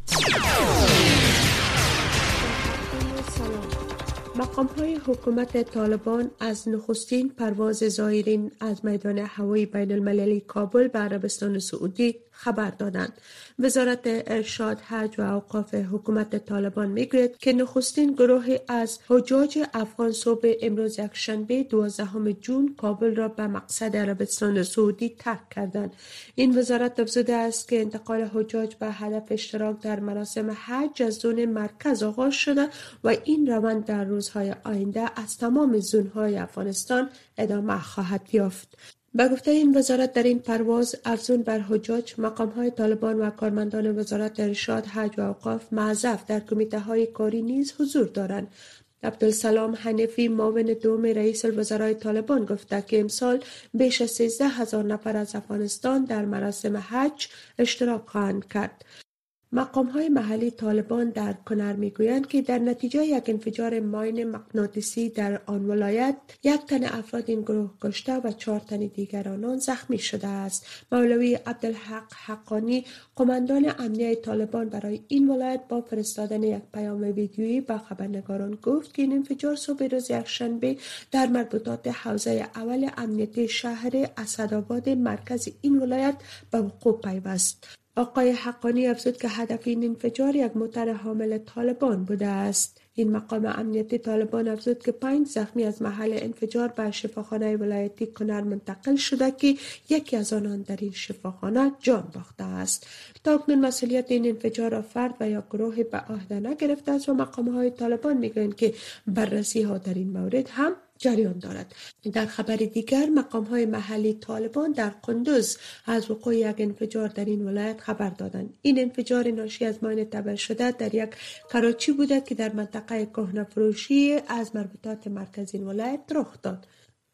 مقام‌های حکومت طالبان از نخستین پرواز زائرین از میدان هوایی بین المللی کابل به عربستان سعودی خبر دادند. وزارت ارشاد، حج و اوقاف حکومت طالبان میگوید که نخستین گروهی از حجاج افغان صبح امروز یکشنبه 12 جون کابل را به مقصد عربستان سعودی ترک کردند. این وزارت افزوده است که انتقال حجاج به هدف اشتراک در مراسم حج از زون مرکز آغاز شده و این روند در روزهای آینده از تمام زونهای افغانستان ادامه خواهد یافت. به گفته این وزارت در این پرواز افزون بر حجاج، مقام‌های طالبان و کارمندان وزارت ارشاد، حج و اوقاف معزف در کمیته‌های کاری نیز حضور دارند. عبدالسلام حنفی، معاون دوم رئیس الوزراء طالبان، گفته که امسال بیش از 13,000 نفر از افغانستان در مراسم حج اشتراک خواهند کرد. مقام‌های محلی طالبان در کنر میگویند که در نتیجه یک انفجار ماین مغناطیسی در آن ولایت 1 تن افراد این گروه کشته و 4 تن دیگر آنان زخمی شده است. مولوی عبدالحق حقانی، قماندان امنیه طالبان برای این ولایت، با فرستادن یک پیام ویدیویی به خبرنگاران گفت که این انفجار صبح روز یکشنبه در مربوطات حوزه اول امنیتی شهر اسدآباد مرکز این ولایت به وقوع پیوست. آقای حقانی افزود که هدف این انفجار یک موتر حامل طالبان بوده است. این مقام امنیتی طالبان افزود که 5 زخمی از محل انفجار به شفاخانه ولایتی کنر منتقل شده که یکی از آنان در این شفاخانه جان باخته است. تا اکنون مسئولیت این انفجار را فرد و یا گروهی به عهده نگرفته است و مقام‌های طالبان میگویند که بررسی ها در این مورد هم جریان دارد. در خبر دیگر، مقام‌های محلی طالبان در قندوز از وقوع یک انفجار در این ولایت خبر دادند. این انفجار ناشی از ماین تبر شده در یک کراچی بوده که در منطقه کهنه فروشی از مربوطات مرکز این ولایت رخ داد.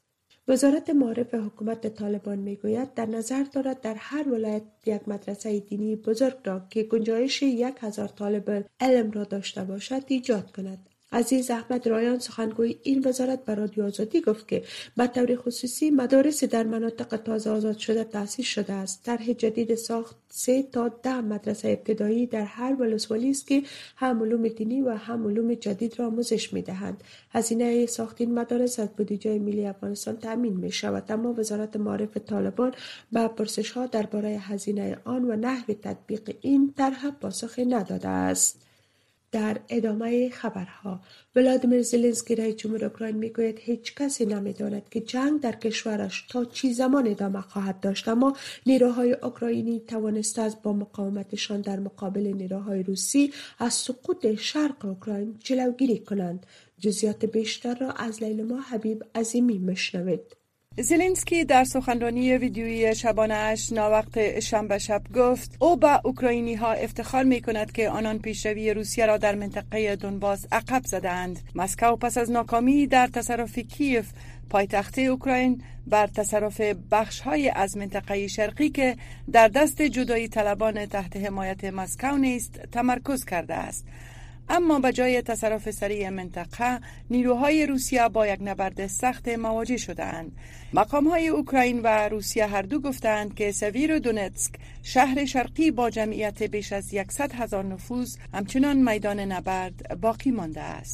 وزارت معارف حکومت طالبان میگوید در نظر دارد در هر ولایت یک مدرسه دینی بزرگ را که گنجایش 1,000 طالب علم را داشته باشد ایجاد کند. عزیز احمد رایان، سخنگوی این وزارت، به رادیو آزادی گفت که به طور خصوصی مدارس در مناطق تازه آزاد شده تأسیس شده است. طرح جدید ساخت 3 تا 10 مدرسه ابتدایی در هر ولسوالی است که هم علوم دینی و هم علوم جدید را آموزش می‌دهند. هزینه ساخت این مدارس از بودجه ملی افغانستان تامین می‌شود، اما وزارت معارف طالبان به پرسش‌ها درباره هزینه آن و نحو تطبیق این طرح پاسخی نداده است. در ادامه خبرها، ولادیمیر زلنسکی رئیس جمهور اوکراین میگوید هیچ کسی نمیداند که جنگ در کشورش تا چه زمان ادامه خواهد داشت، اما نیروهای اوکراینی توانسته است با مقاومتشان در مقابل نیروهای روسی از سقوط شرق اوکراین جلوگیری کنند. جزئیات بیشتر را از لیلا حبیب عظیمی میشنوید. زلنسکی در سخنرانی ویدیویی شبانه‌اش ناوقت شنبه شب گفت او به اوکراینی ها افتخار می کند که آنان پیشروی روسیه را در منطقه دونباس عقب زدند. مسکو پس از ناکامی در تصرف کیف پایتخت اوکراین بر تصرف بخش‌های از منطقه شرقی که در دست جدایی طلبان تحت حمایت مسکو نیست تمرکز کرده است. اما به جای تصرف سریع منطقه، نیروهای روسیه با یک نبرد سخت مواجه شدند. مقام‌های اوکراین و روسیه هر دو گفتند که سویرودونتسک، شهر شرقی با جمعیت بیش از 100,000 نفوس، همچنان میدان نبرد باقی مانده است.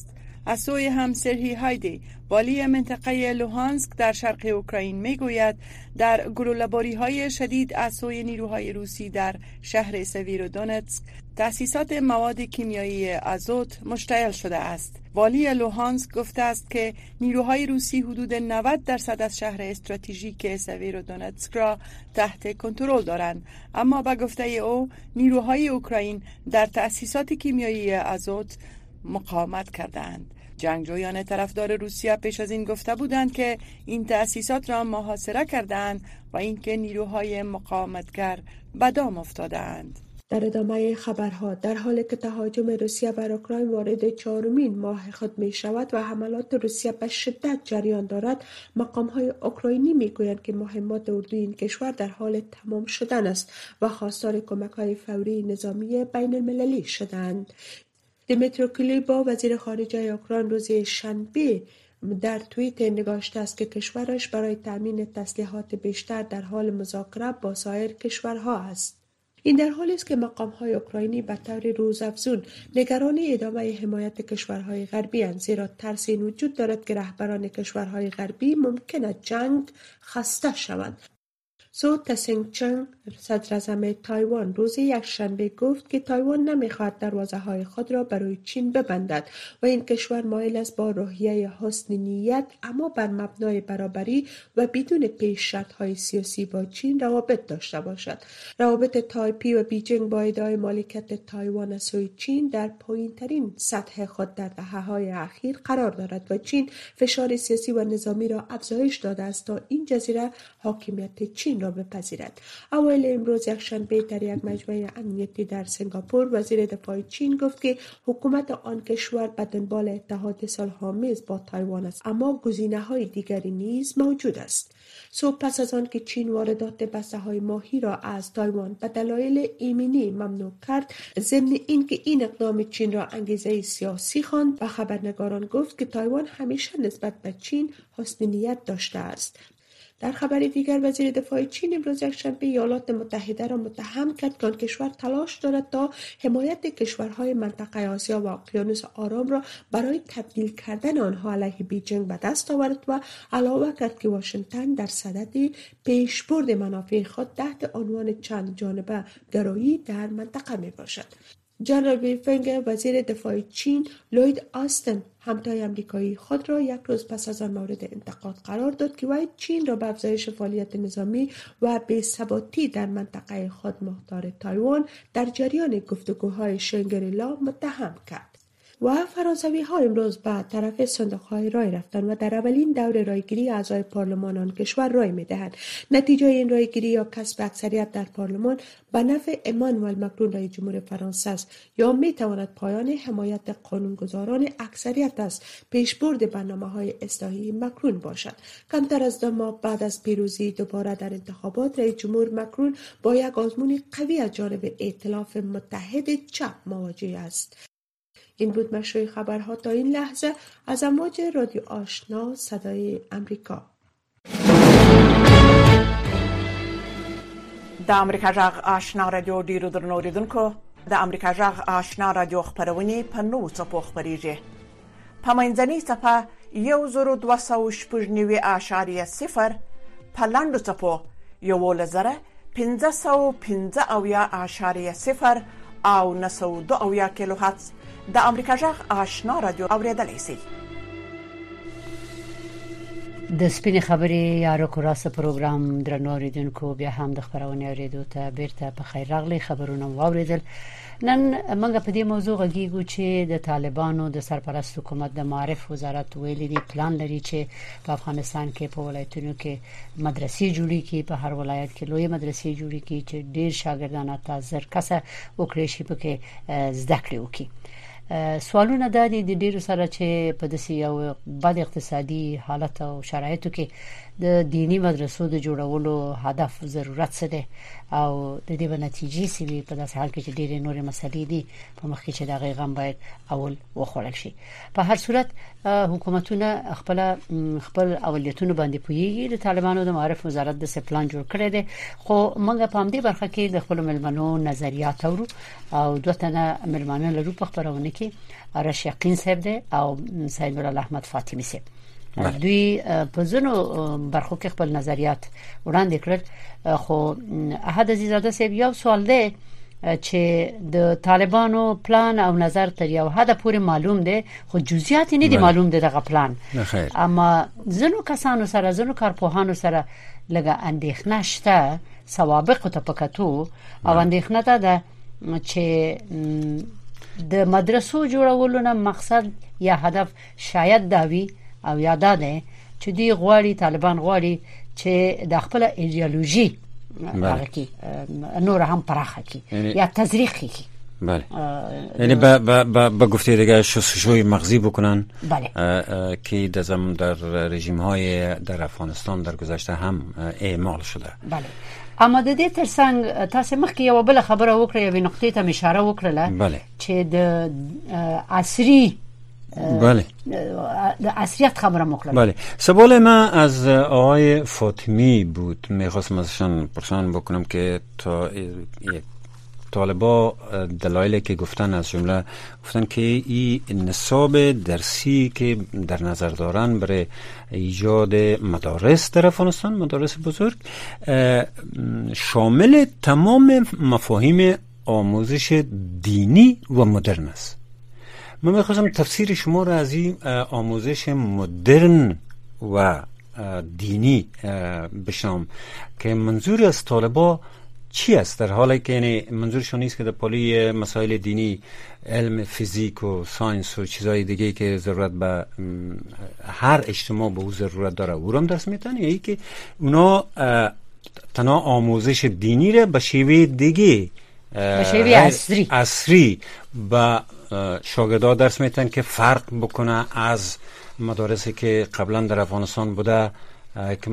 از سوی هم سرهی هایدی والی منطقه لوهانسک در شرق اوکراین میگوید در گلوله‌باری‌های شدید از سوی نیروهای روسی در شهر سویرودونتسک تأسیسات مواد کیمیایی آزوت مشتعل شده است. والی لوهانسک گفته است که نیروهای روسی حدود 90% از شهر استراتژیک سویرودونتسک را تحت کنترل دارند، اما به گفته او نیروهای اوکراین در تأسیسات کیمیایی آزوت مقاومت کردند. جنگجویان طرفدار روسیه پیش از این گفته بودند که این تأسیسات را محاصره کردند و اینکه نیروهای مقاومتگر به دام افتادند. در ادامه خبرها، در حالی که تهاجم روسیه بر اوکراین وارد 4مین ماه خود می شود و حملات روسیه به شدت جریان دارد، مقام‌های اوکراینی میگویند که مهمات اردوی این کشور در حال تمام شدن است و خواستار کمک‌های فوری نظامی بین المللی شدند. دمیترو کلیبا وزیر خارجه اوکراین روز شنبه در توییت نگاشته است که کشورش برای تامین تسلیحات بیشتر در حال مذاکره با سایر کشورها است. این در حالی است که مقام‌های اوکراینی به طور روزافزون نگران ادامه حمایت کشورهای غربی اند، زیرا ترس این وجود دارد که رهبران کشورهای غربی ممکن است جنگ خسته شوند. سو تسینگچن صدراعظم تایوان روز یکشنبه گفت که تایوان نمیخواهد دروازه‌های خود را برای چین ببندد و این کشور مایل است با روحیه حسن نیت اما بر مبنای برابری و بدون پیش شرط‌های سیاسی با چین روابط داشته باشد. روابط تایپی و بیجینگ با ادعای مالکیت تایوان از سوی چین در پایین‌ترین سطح خود در دهه‌های اخیر قرار دارد و چین فشار سیاسی و نظامی را افزایش داده است تا این جزیره حاکمیت چین را بپذیرد. اوایل امروز یکشنبه در یک مجمع امنیتی در سنگاپور وزیر دفاع چین گفت که حکومت آن کشور به دنبال اتحاد صلح‌آمیز با تایوان است، اما گزینه‌های دیگری نیز موجود است. صبح پس از آن که چین واردات بسته‌های ماهی را از تایوان به دلایل ایمنی ممنوع کرد، ضمن اینکه این اقدام چین را انگیزه سیاسی خواند و خبرنگاران گفت که تایوان همیشه نسبت به چین حسن نیت داشته است. در خبر دیگر وزیر دفاع چین امروز یکشنبه ایالات متحده را متهم کرد که آن کشور تلاش دارد تا حمایت کشورهای منطقه آسیا و اقیانوس آرام را برای تبدیل کردن آنها علیه بیجینگ به دست آورد و علاوه کرد که واشنگتن در صدد پیشبرد منافع خود تحت عنوان چند جانبه گرایی در منطقه می باشد. جنرال بیفنگ وزیر دفاع چین لوید آستن همتای امریکایی خود را یک روز پس از آن مورد انتقاد قرار داد که وی چین را به افزایش فعالیت نظامی و بی‌ثباتی در منطقه خود مختار تایوان در جریان گفتگوهای شنگری-لا متهم کرد. و فرانسوی ها امروز به طرف صندوق های رای رفتند و در اولین دور رایگیری اعضای پارلمان آن کشور رای می دهند. نتیجه این رایگیری یا کسب اکثریت در پارلمان به نفع امانوئل مکرون رئیس جمهور فرانسه است یا می تواند پایان حمایت قانونگذاران اکثریت از پیشبرد برنامه‌های اصلاحی مکرون باشد. کمتر از 2 ماه بعد از پیروزی دوباره در انتخابات، رئیس جمهور مکرون با یک آزمون قوی از جانب ائتلاف متحد چپ مواجه است. این بود مشروع خبرها تا این لحظه از امواج رادیو آشنا صدای امریکا. د امریکا جغ آشنا رادیو ډیرو درنو اوریدونکو، د امریکا جغ آشنا رادیو خپرونې په 9 څپو خپریږي. په منځنۍ څپه 1,290.0 په لاندو څپو 11,515.0 او 902 کیلو هرتز د امریکا جغ آشنا رادیو اوریدلای شئ. د سپینې خبرې یا راکوراس پروګرام درنو اوریدونکو، بیا هم د خبرونه اوریدو ته بیرته په خیر راغلی. خبرونه واوریدل. نن موږ په دې موضوع غږیږو چې د طالبانو د سرپرست حکومت د معارف وزارت ویلي دی پلان لري چې په افغانستان کې په ولایتونو کې مدرسې جوړې کړي، په هر ولایت کې لوی مدرسې جوړې کړي چې ډیر شاګردان ته زرکسه وکړي شي پکې زده کړې وکړي. سوالونه د ډیرو سره چې په داسې یو بد اقتصادي حالت او شرایطو کې د دینی مدرسو د جوړولو هدف ضرورت څه دی او د دې په نتیجې سوي په داس حال کې چې ډېرې نورې مسلې دي په مخ کې چې دا غیغم باید اول وخوړل شي. په هر صورت حکومتونه خپل اولیتونو باندې پویږي. د طالبانو د معارف وزارت د سپلان جوړ کړی دی، خو موږ په همدې برخه کې د خپل ملمنو نظریات اورو او دوه تنه ملمنو لرو په خبرونه کې آرش یقین صاحب دی او سید الله احمد فاطمی صاحب. دوی په ځینو برخو کې خپل نظریات وړاندې کړل، خو احد عزیزاده صاحب یو سوال دی چې د طالبانو پلان او نظر تر یو حد پورې معلوم دی، خو جزئیات نه دي معلوم دي دغه پلان. اما ځینو کسانو سره ځینو کارپوهانو سره لږه اندېښنه شته سوابق ته پکاتو او اندېښنه ده چې د مدرسو جوړولو نه مقصد یا هدف شاید داوی او یاد ده چې دی غواړي طالبان غواړي چې د خپل ایدئولوژي هغه کې نور هم پراخه کی یا تزریق کی. بله، یعنی با گفته دیگه شستشوی مغزی بکنن. بله. که در رژیم های در افغانستان در گذشته هم اعمال شده. بله. اما د دې ترڅنګ تاسو مخکې یو بل خبره وکړه، یو نقطې ته اشاره وکړه. بله. چې د عصری بله د عصریت خبره مکرد. بله، سوال من از آقای فاطمی بود، میخواستم ازشان پرسان بکنم که طالبا دلایلی که گفتن از جمله گفتن که این نصاب درسی که در نظر دارن برای ایجاد مدارس در افغانستان، مدارس بزرگ، شامل تمام مفاهیم آموزش دینی و مدرن است. من میخواستم تفسیر شما را از این آموزش مدرن و دینی بشنوم که منظور از طالبا چی است، در حالی که یعنی منظورشون نیست که در پالی مسائل دینی علم فیزیک و ساینس و چیزهای دیگه که ضرورت به هر اجتماع به او ضرورت داره او را هم درس میتن، یا ای که اونا تنها آموزش دینی را به شیوه دیگه به شیوه عصری به شاگردا درس میتن که فرق بکنه از مدارسی که قبلا در افغانستان بوده که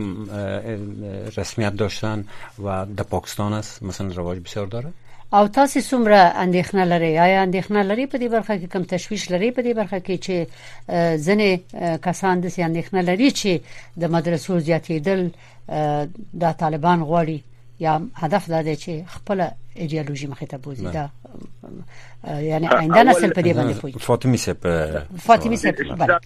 رسمیت داشتن و در پاکستان است مثلا رواج بسیار داره. او تاسو څومره اندېښنه لري یا اندېښنه لري په دې برخه کې کوم تشویش لري په دې برخه کې چې ځنې کسان د اندېښنه لري چې د مدرسو زیاتېدل د طالبان غواړي یا هدف دا دی چې خپل ایدئولوژي مخې ته بوزي دا یعنی آینده نسل په دې باندې پوي. فاطمی صاحب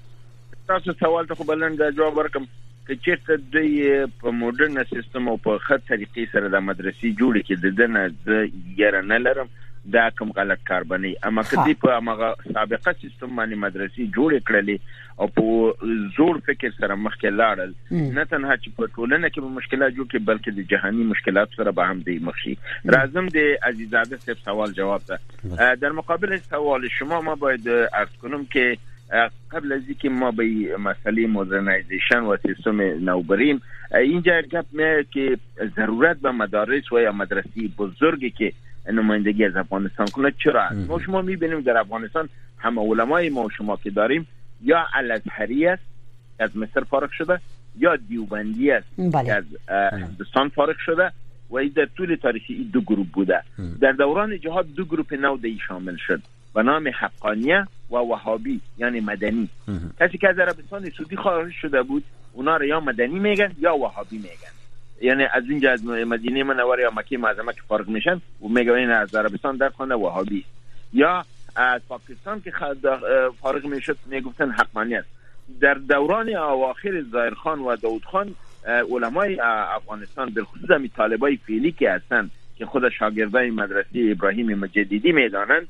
تاسو سوال ته بلند جواب ورکم چې چیرته د په مدرن سیستم او په خط طریقې سره د مدرسې جوړې کې د دنه د یاره نه لرم دا کوم غلط کار بني، اما کدی په هغه سابقه سیستم باندې مدرسې جوړې کړلې او په زور فکر سره مخکې لاړل نه تنها چې په ټولنه کې به مشکلات جوړ کړي بلکې د جهاني مشکلات سره به هم دی مخشي. راځم د عزیزاده صاحب سوال جواب ده. در مقابل سوال شما ما باید عرض کنم که قبل از اینکه ما به مسئله مدرنیزیشن و سیستم نو بریم اینجا گپ میاد که ضرورت به مدارس و یا مدرسه بزرگی که نمایندگی از افغانستان کنه چرا است؟ ما شما میبینیم در افغانستان همه علمای ما و شما که داریم یا الازهری است از مصر فارغ شده یا دیوبندی است که از هندوستان فارغ شده و این در طول تاریخی این دو گروه بوده. در دوران جهاد دو گروه نو دی شامل شد به نام حقانیه و وهابی یعنی مدنی. کسی که از عربستان سعودی خارج شده بود اونا رو یا مدنی میگن یا وهابی میگن، یعنی از اینجا از مدینه منوره یا مکه معظمه که فارغ میشن و میگن این از عربستان در خانه وهابی، یا از پاکستان که فارغ میشد میگفتن حقانی است. در دوران اواخر ظاهرخان و داود خان علمای افغانستان بالخصوص می طالبای فعلی که هستن که خود شاگردای مدرسه ابراهیم مجددی میدانند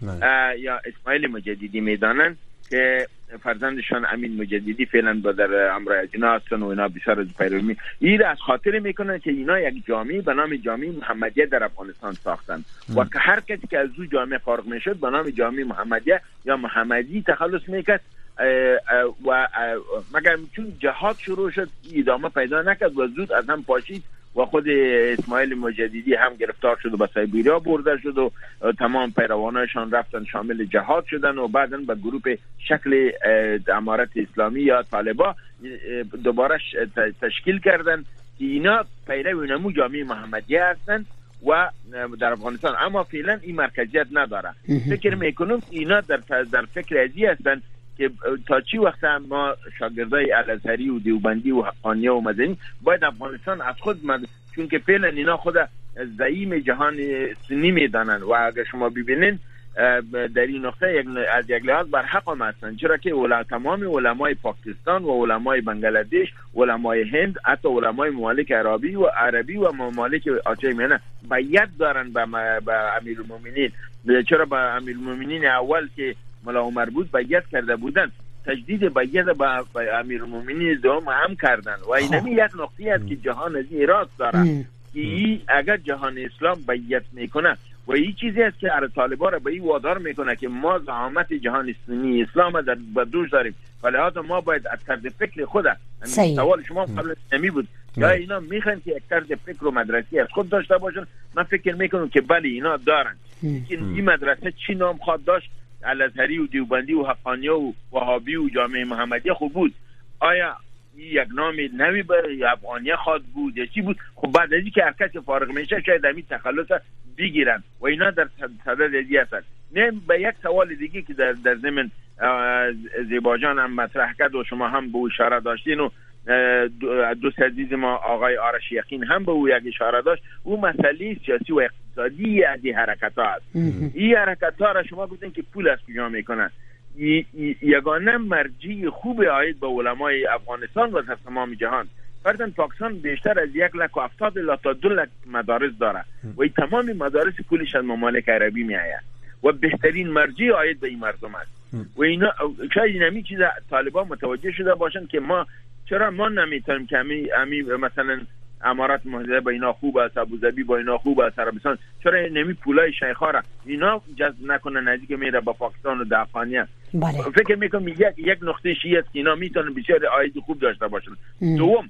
یا اسماعیل مجددی میدانند که فرزندشان امین مجددی فعلا در امر اجنا هستن و اینا بسیار از پیروی این از خاطر میکنن که اینا یک جامعه به نام جامعه محمدیه در افغانستان ساختن و که هر کسی که از او جامعه فارغ میشد به نام جامعه محمدیه یا محمدی تخلص میکرد و مگر چون جهاد شروع شد ادامه پیدا نکرد و زود از هم پاشید و خود اسماعیل مجددی هم گرفتار شد و به سایبریا برده شد و تمام پیروانایشان رفتن شامل جهاد شدن و بعداً به گروه شکل امارت اسلامی یا طالبان دوباره تشکیل کردن که اینا پیرو نمو جامعه محمدیه هستن و در افغانستان، اما فعلا این مرکزیت نداره. فکر میکنم اینا در فکر ازی هستن که تا چی وقت ما شاگردای الازهری و دیوبندی و حقانیه و مدنی باید افغانستان از خود چون که فعلا اینا خود زعیم جهان سنی میدانن و اگر شما ببینین در این نقطه از یک لحاظ بر حق هم هستن، چرا که تمام علمای پاکستان و علمای بنگلادش، علمای هند، حتی علمای ممالک عربی و ممالک آسیای میانه بیعت دارن به امیرالمومنین. چرا به امیرالمومنین اول که ملا عمر بود بیعت کرده بودن، تجدید بیعت به امیرالمومنین دوم هم کردن و اینمی یک نقطه است که جهان از ایراد داره که اگر جهان اسلام بیعت میکنه و این چیزی است که طالبان را به این وادار میکنه که ما زعامت جهان سنی اسلام در بدوش داریم و لحاظا ما باید از طرز فکر خود سوال شما قبل نمی بود یا اینا میخوان که یک طرز فکر و مدرسی از خود داشته باشن. من فکر میکنم که بله اینا دارن، این مدرسه چی نام خواد داشت؟ الازهری و دیوبندی و حقانیه و وهابی و جامعه محمدیه خوب بود. آیا یک نام نوی برای افغانیه خواد بود یا چی بود؟ خب بعد از اینکه حرکت فارغ میشه شاید همین تخلص بگیرن و اینا در صدد ازی هستن. نه به یک سوال دیگه که در ضمن زیبا جان هم مطرح کرد و شما هم به اشاره داشتین و دوست عزیز ما آقای آرش یقین هم به او یک اشاره داشت، او مسئله سیاسی و اقتصادی از این حرکت ها هست. این حرکت ها را شما گفتین که پول از کجا میکنن. یگانه مرجع خوب آید به علمای افغانستان و در تمام جهان. فرضاً پاکستان بیشتر از 170,000 تا 200,000 مدارس داره و این تمام مدارس پولش از ممالک عربی می آید و بهترین مرجع آید به این مردم است و اینا شاید نمی چیز طالبان متوجه شده باشن که چرا ما نمیتونیم که مثلا امارات متحده با اینا خوب است، ابوظبی با اینا خوب است، عربستان چرا نمی پولای شیخا را اینا جذب نکنه نزدیک میره با پاکستان و دافغانیه. فکر میکنم یک نقطه شیعه است که اینا میتونن بسیار عاید خوب داشته باشن. دوم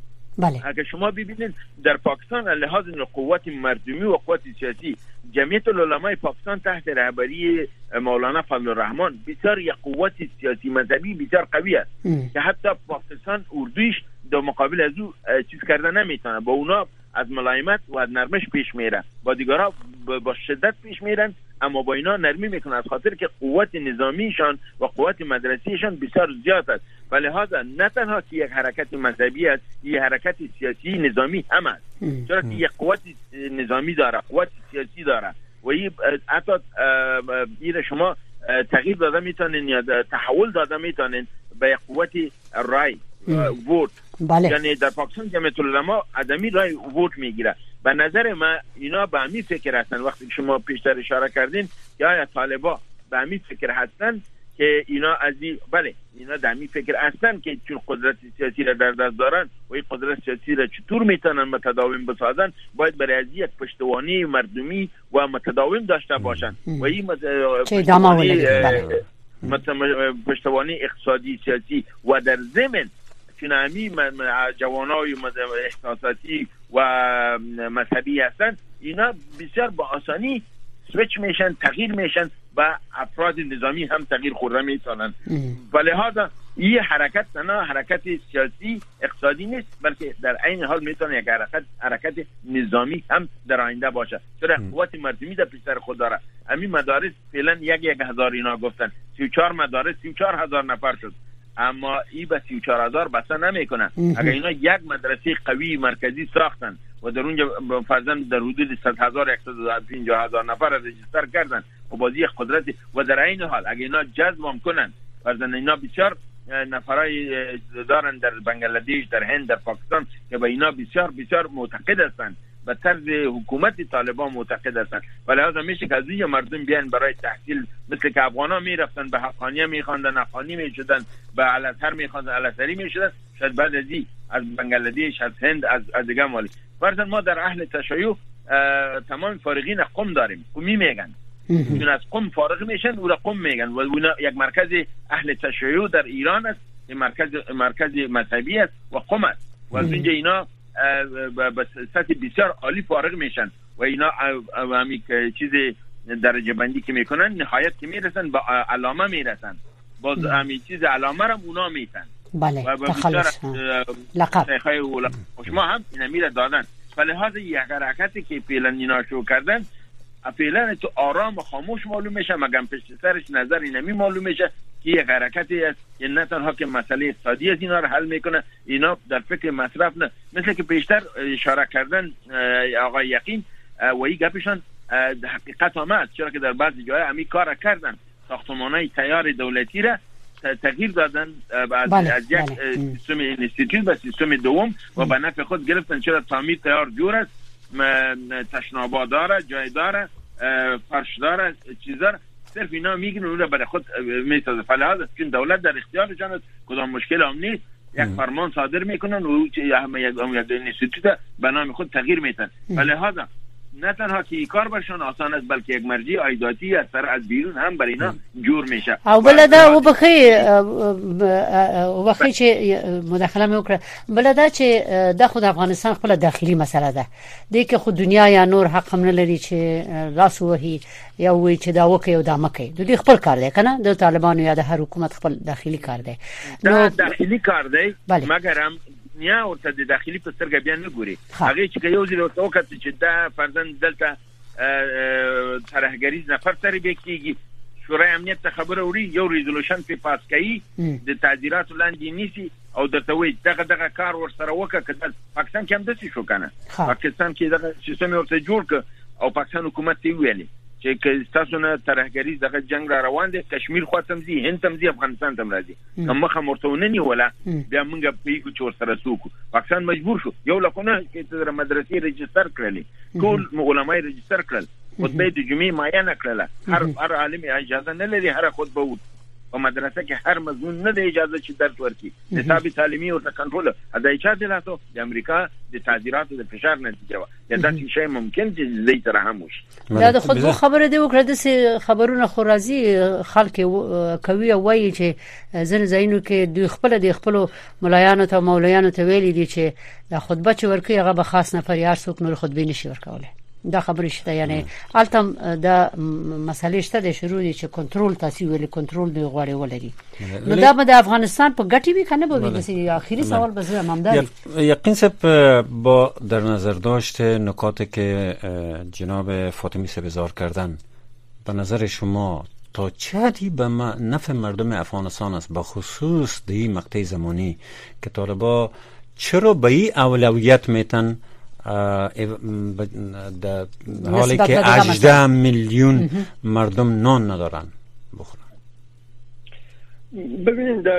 اگر شما ببینید در پاکستان لحاظ قوت مردمی و قوت سیاسی جمعیت العلماء پاکستان تحت رهبری مولانا فضل الرحمن بسیار یک قوت سیاسی مذهبی بسیار قوی است که حتی پاکستان اردویش در مقابل از او چیز کردن نمیتونه. با اونا از ملایمت و از نرمش پیش میره، با دیگرها با شدت پیش میرن، اما با اینا نرمی میکنه از خاطر که قوت نظامیشان و قوت مدرسیشان بسیار زیاد است و لحاظا نه تنها که یک حرکت مذهبی است، یک حرکت سیاسی نظامی هم است، چرا که یک قوت نظامی داره، قوت سیاسی داره و این حتی این شما تغییر داده میتونین یا تحول داده میتونین به قوت رای ووت. یعنی در پاکستان جمعیت العلماء آدمی رای ووت میگیره. به نظر من اینا به همین فکر هستن. وقتی شما پیشتر اشاره کردین که آیا طالبا به همین فکر هستن که اینا بله اینا در همین فکر هستن که چون قدرت سیاسی را در دست دارن و این قدرت سیاسی را چطور میتونن متداوم بسازن، باید برای از یک پشتوانی مردمی و متداوم داشته باشن و این پشتوانی اقتصادی سیاسی و در ضمن چنامی جوانای احساساتی و مذهبی هستن، اینا بسیار با آسانی سویچ میشن، تغییر میشن و افراد نظامی هم تغییر خورده میتونن. و لحاظا این حرکت نه حرکت سیاسی اقتصادی نیست، بلکه در عین حال میتونه یک حرکت نظامی هم در آینده باشه، چرا قوت مردمی در پیشتر خود داره. همین مدارس فعلا 1,000 اینا گفتن 34 مدارس 34,000 نفر شد، اما این به 34,000 بسته نمیکنه. اگر اینا یک مدرسه قوی مرکزی ساختن و در اونجا فرضاً در حدود 100,000 150,000 نفر رجیستر کردن و بازی قدرت و در این حال اگر اینا جذب کنن، فرضاً اینا بسیار نفرای دارن در بنگلادش، در هند، در پاکستان که به اینا بسیار بسیار معتقد هستن، به طرز حکومت طالبان معتقد هستن و لحاظا میشه که از این مردم بیان برای تحصیل مثل که افغانا میرفتن به حقانیه میخواندن، حقانی میشدن، به الازهر میخواندن، الازهری میشدن، شاید بعد از این از بنگلادش، از هند، از دیگه مالی. فرضاً ما در اهل تشیع تمام فارغین قم داریم، قمی میگن، چون از قم فارغ میشن او را قم میگن و اونا یک مرکز اهل تشیع در ایران است، مرکز مذهبی است و قم است و از اینجا اینا به سطح بسیار عالی فارغ میشن و اینا همین چیز درجه بندی که میکنن نهایت که میرسن به علامه میرسن، باز همین چیز علامه را اونا میتن. بله و تخلص لقب شیخای علما شما هم اینا میره دادن. فلهذا یک حرکتی که فعلا اینا شو کردن فعلا تو آرام و خاموش معلوم میشه، مگم پشت سرش نظر نمی معلوم میشه که یک حرکتی است که نه تنها که مسئله اقتصادی از اینا رو حل میکنه، اینا در فکر مصرف نه، مثل که پیشتر اشاره کردن آقای یقین و این گپشان حقیقت آمد، چرا که در بعضی جای همی کار کردن، ساختمانای تیار دولتی را تغییر دادن از یک سیستم اینستیتوت به سیستم دوم و به نفع خود گرفتن، چرا تعمیر تیار جور است، تشنابا داره، جای داره، فرش داره، چیز داره، صرف اینا میگن اون رو برای خود میسازه. فلهذا چون دولت در اختیارشان است، کدام مشکل هم نیست، یک فرمان صادر میکنن و یک اینستیتوت به نام خود تغییر میتن. فلهذا نه تنها که این کار برشان آسان است، بلکه یک مرجع عایداتی از سر از بیرون هم برای اینا جور میشه. او بلده او بخی چې مداخله مې وکړه، بلده چې د خود افغانستان خپل داخلي مسله ده، د کې خو دنیا یا نور حق هم نه لري چې لاس وهي یا وایي چې دا وکي او دا مکي، د دې خپل کار دی کنه، د طالبانو یا د هر حکومت خپل داخلي کار دی. نو داخلي کار دی مګر هم نیا ورته د داخلي په سترګه بیا نه ګوري. هغه چې یو ځل ورته وکړي چې دا فرضاً دلته ترهګریز نفر سره به کیږي، شورای امنیت ته خبره وری یو ریزولوشن په پاس کوي د تعزیرات لاندې نیسی او درته وي دغه کار ور سره وکړه. کله پاکستان کې هم دسی شو کنه، پاکستان کې دغه سیستم ورته جوړ ک او پاکستان حکومت تی ویلي چې تاسو نه ترهګریز دغه جنگ را روان دي، کشمیر خو تمزي هند تمزي افغانستان تم راځي، کوم خمرتوننی ولا بیا موږ په یو چور سره سوکو. پاکستان مجبور شو یو لکونه چې د مدرسې رجستر کړلې، ټول علماء رجستر کړل، خطبه د جمعې معاینه کړله، هر عالم اجازه نه لري هر خطبه و په مدرسه کې هر مضمون نه د اجازه چې درس ورکړي، نصاب تعلیمي او کنټرول ادای چا دلته د امریکا د تعزیراتو د فشار نتیجه و یا داسې شی ممکن چې زی تر هم وشي. دا د خود خبره دی وکړه د خبرونه خو راځي خلک کوي او وایي چې ځن زینو کې د خپل ملایانو ته مولایانو ته ویلي دي چې د خطبه چې ورکړي هغه به خاص نفر یا څوک نور خطبه نشي ورکوله. دا خبره شته، یعنی التم دا مسئله شته د شروع دي چې کنټرول تاسو ویل کنټرول دی غواړي ولري. نو دا به د افغانستان په ګټي به کنه به وي. اخیری سوال به زه ممدار یقین صاحب با در نظر داشت نکاتی که جناب فاطمی صاحب اظهار کردن، به نظر شما تا چه حدی به نفع مردم افغانستان است، به خصوص در این مقطع زمانی که طالبان چرا به این اولویت میتن در حالی که 18 میلیون مردم نان ندارن بخورن؟ ببینید در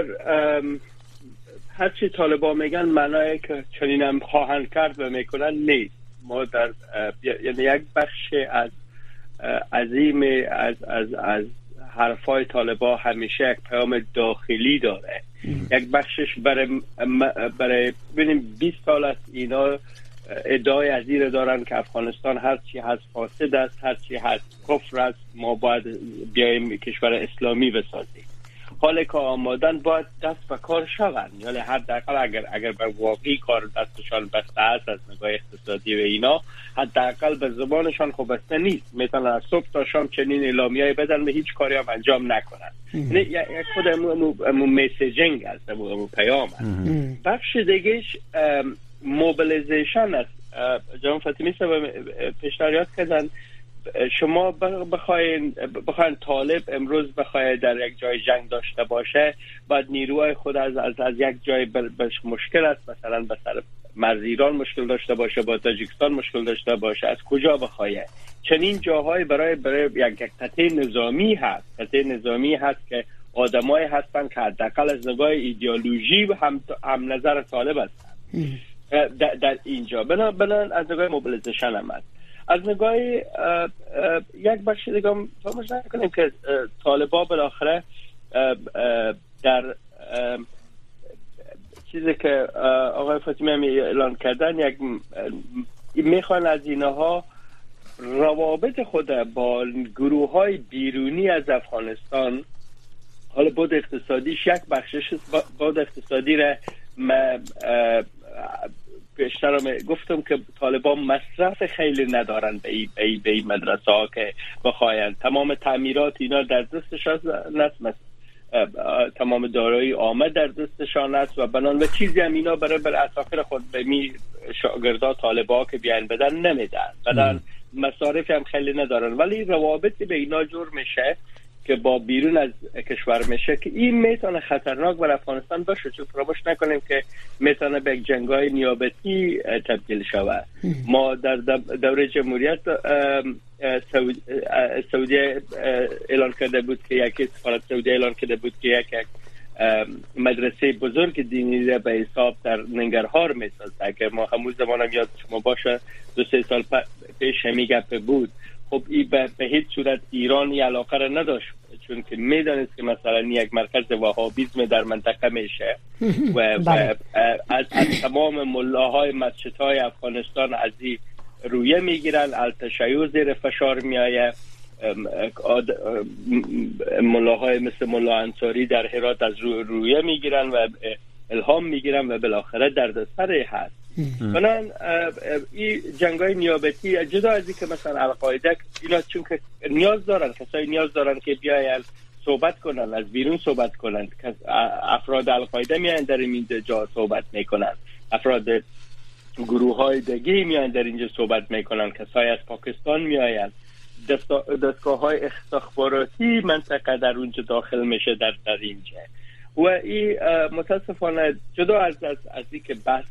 هرچی طالبان میگن معنی که چنین هم خواهند کرد و میکنن نیست. ما در یعنی یک بخش از عظیم از حرفای طالبان همیشه یک پیام داخلی داره، یک بخشش برای ببینیم 20 سال است اینا ادعای از این دارن که افغانستان هرچی هست فاسد است، هرچی هست کفر است، ما باید بیایم کشور اسلامی بسازیم. حالا که آمادن باید دست به کار شوند، یعنی حداقل اگر به واقعی کار دستشان بسته است از نگاه اقتصادی و اینا، حداقل به زبانشان خب بسته نیست، میتونن از صبح تا شام چنین اعلامیه‌ای بدن و هیچ کاری هم انجام نکنن. یک خود امو میسیجینگ است، امو پیام است. بخش دیگهش موبیلیزیشن است. جناب فاطمی صاحب پیشنهاد کردن شما بخواین طالب امروز بخواد در یک جای جنگ داشته باشه، بعد نیروهای خود از یک جای مشکل است، مثلا به سر مرز ایران مشکل داشته باشه، با تاجیکستان مشکل داشته باشه، از کجا بخواد؟ چنین جاهای برای یک تته نظامی هست که آدمایی هستن که حداقل از نگاه ایدئولوژی هم نظر طالب هستن در اینجا. بنابراین از نگاه موبیلیزیشن هم هست. از نگاه یک بخش دیگه هم فراموش نکنیم که طالبان بالاخره در چیزی که آقای فاطمی هم اعلان کردن، یک میخوان از اینها روابط خود با گروه های بیرونی از افغانستان، حالا بود اقتصادیش یک بخشش، بود اقتصادی را پیشتر گفتم که طالبان مصرف خیلی ندارن به این مدرسه ها که بخواین. تمام تعمیرات اینا در دستشان است، تمام دارایی عامه در دستشان است و بنان و چیزی هم اینا برای اساکر خود به می شاگردا طالبا که بیان بدن نمیدن، بدن مصارف هم خیلی ندارن، ولی روابطی به اینا جور میشه که با بیرون از کشور میشه که این میتونه خطرناک بر افغانستان باشه، چون فراموش نکنیم که میتونه به جنگ‌های نیابتی تبدیل شود. ما در دوره جمهوریت سعودی اعلان کرده بود که یکی سفارت سعودی اعلان کرده بود که یک مدرسه بزرگ دینی را به حساب در ننگرهار میسازه که ما همون زمانم یاد شما باشه 2-3 سال پیش همین گپ بود. خب این به هیچ صورت ایرانی علاقه را نداشت، چون که میدانست که مثلا یک مرکز وهابیسم در منطقه میشه و از تمام ملاهای مسجدهای افغانستان از این رویه میگیرن، التشیع زیر فشار میآیه، ملاهای مثل ملا انصاری در هرات از رویه میگیرن و الهام میگیرن و بالاخره دردسر هست. بنان این جنگای نیابتی جدا از این که مثلا القاعده اینا چون که نیاز دارن، کسایی نیاز دارن که بیاین صحبت کنن، از بیرون صحبت کنن، افراد القاعده میان در اینجا صحبت میکنن، افراد گروه های دیگه میان در اینجا صحبت میکنن، کسایی از پاکستان میآیند، دستگاه های استخباراتی منطقه در اونجا داخل میشه در اینجا. و این متاسفانه جدا از این که بحث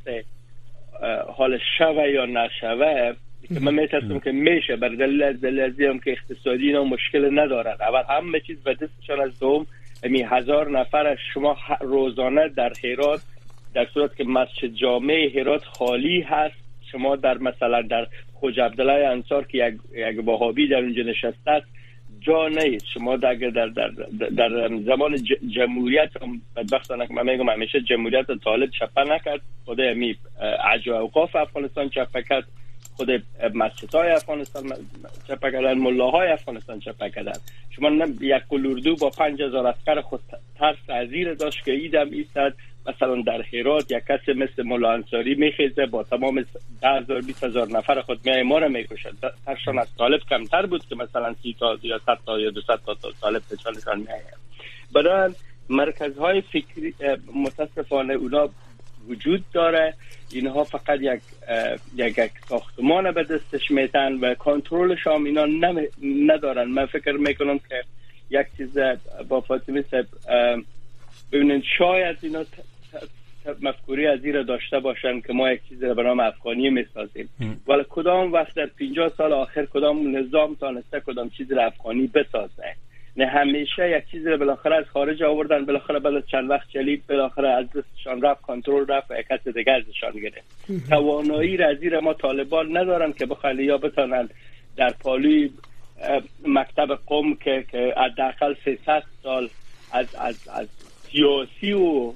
حال شوه یا نشوه که من میترسم که میشه بر دلیل هم که اقتصادی اینا مشکل ندارن. اول همه چیز به دستشان از دوم 1000 نفر شما روزانه در هرات، در صورت که مسجد جامع هرات خالی هست، شما در مثلا در خوج عبدالله انصار که یک وهابی در اونجا نشسته است جا نیست. شما در زمان جمهوریت بدبختانه که من میگم همیشه جمهوریت طالب چپه نکرد، خود امی عجو اوقاف افغانستان چپه کرد، خود مسجدهای افغانستان چپه کردن، ملاهای افغانستان چپه کردن. شما یک قلوردو با 5000 عسکر خود ترس عزیر داشت که ایدم ایستد مثلا در هرات یک کسی مثل ملا انصاری میخیزه با تمام 10,000-20,000 نفر خود میای ما را میکشد. ترشان از طالب کمتر بود که مثلا 30 تا یا 100 تا یا 200 تا طالب پچانشان میای. برای مرکزهای فکری متاسفانه اونا وجود داره، اینها فقط یک ساختمان به دستش میتن و کنترلش هم اینا ندارن. من فکر میکنم که یک چیز با فاطمه صاحب ببینید شاید اینا مفکوری از این را داشته باشن که ما یک چیز را به نام افغانی میسازیم، ولی کدام وقت در 50 سال آخر کدام نظام تانسته کدام چیز را افغانی بسازه؟ نه همیشه یک چیز را بالاخره از خارج آوردن، بالاخره بعد چند وقت چلید، بالاخره از دستشان رفت، کنترل رفت و یک کس دیگه ازشان گرفت. توانایی را از این ما طالبان ندارن که بخواد یا بتونن در پالوی مکتب قم که حداقل 300 سال از سیاسی و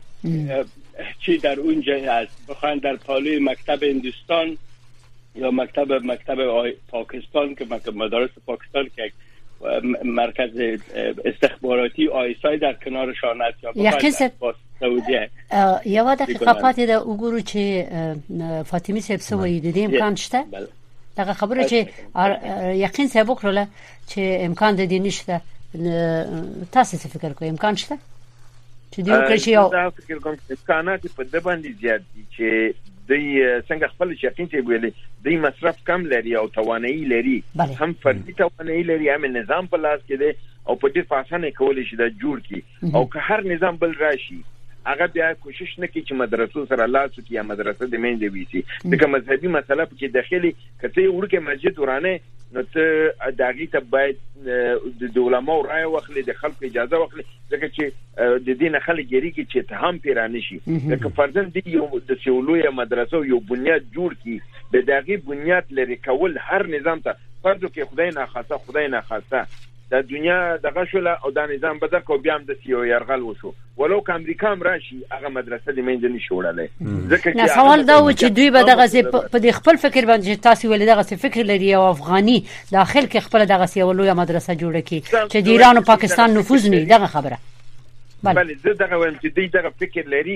چی در اونجا هست بخوان در پالوی مکتب هندوستان یا مکتب پاکستان که مدارس پاکستان که مرکز استخباراتی آیسای در کنارشان است یا بخوان با سعودیه یا وقت دقیقاتی در اوگورو چه فاطمی سبسوی دیدی امکان شده؟ دقیقا خبره چه یقین سبک روله چه امکان دیدی نشده تاسیس فکر کنی امکان شده؟ چې دی وکړي او فکر کوم امکانات په د باندې زیات دي چې د څنګه خپل یقین ته ویلي د مصرف کم لري او توانایي لري، هم فردي توانایي لري، هم نظام په لاس کې دی او په دې فاسانه کول شي د جوړ کی او که هر نظام بل راشي هغه بیا کوشش نکړي چې مدرسو سره لاسو کې یا مدرسه د مینځ ویسي دغه مذهبي مسله په کې داخلي کته ورکه مسجد ورانه نو ته داغي ته باید د علماء رائے واخلي، د خلک اجازه واخلي، ځکه چې د دین خلک ګری کې چې ته هم پیرانه شي لکه فرضاً د یو د سیولوی مدرسو یو بنیاد جوړ کی د داغي بنیاد لري کول هر نظام ته فرض کې خدای نه خاصه د دنیا دغه شول او د نظام بدل کو بیا هم د سیو يرغل وشو ولو که امریکا هم راشي هغه مدرسه د منځ نه شوړلې ځکه چې سوال دا و چې دوی به دغه په خپل فکر باندې تاسو ولې دغه فکر لري او افغاني داخل کې خپل دغه سیولوی مدرسه جوړه کی چې د ایران او پاکستان نفوذ نه دغه خبره بله زه دغه وایم چې دوی دغه فکر لري چې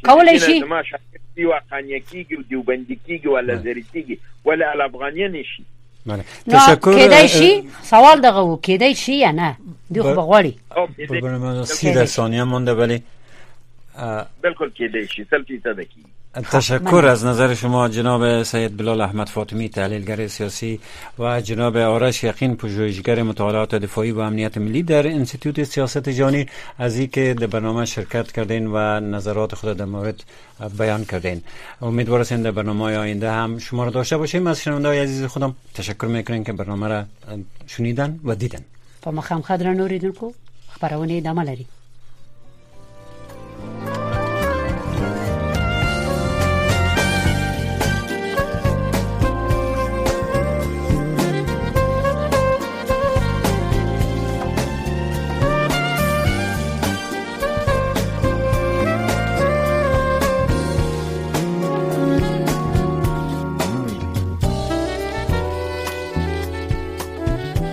کولای شي ما شاکي واقعانيه کیږي او دیوبندي کیږي ولا زری کیږي ولا الافغانيه نشي. تشکر. کېدای شي سوال دغه و کېدای شي یا نه دوی خو بغواړي برنامه 30 ثانیه مونده ولی بالکل کېدای شي 100% کی. تشکر از نظر شما جناب سید بلال احمد فاطمی تحلیلگر سیاسی و جناب آرش یقین پژوهشگر مطالعات دفاعی و امنیت ملی در انستیتوت سیاست جهانی از اینکه در برنامه شرکت کردین و نظرات خود در مورد بیان کردین. امیدوار هستیم در برنامه آینده هم شما را داشته باشیم. از شنونده‌های عزیز خودم تشکر میکنیم که برنامه را شنیدن و دیدن. په مخام خدر نوریدونکو خبرونه ادامه لري.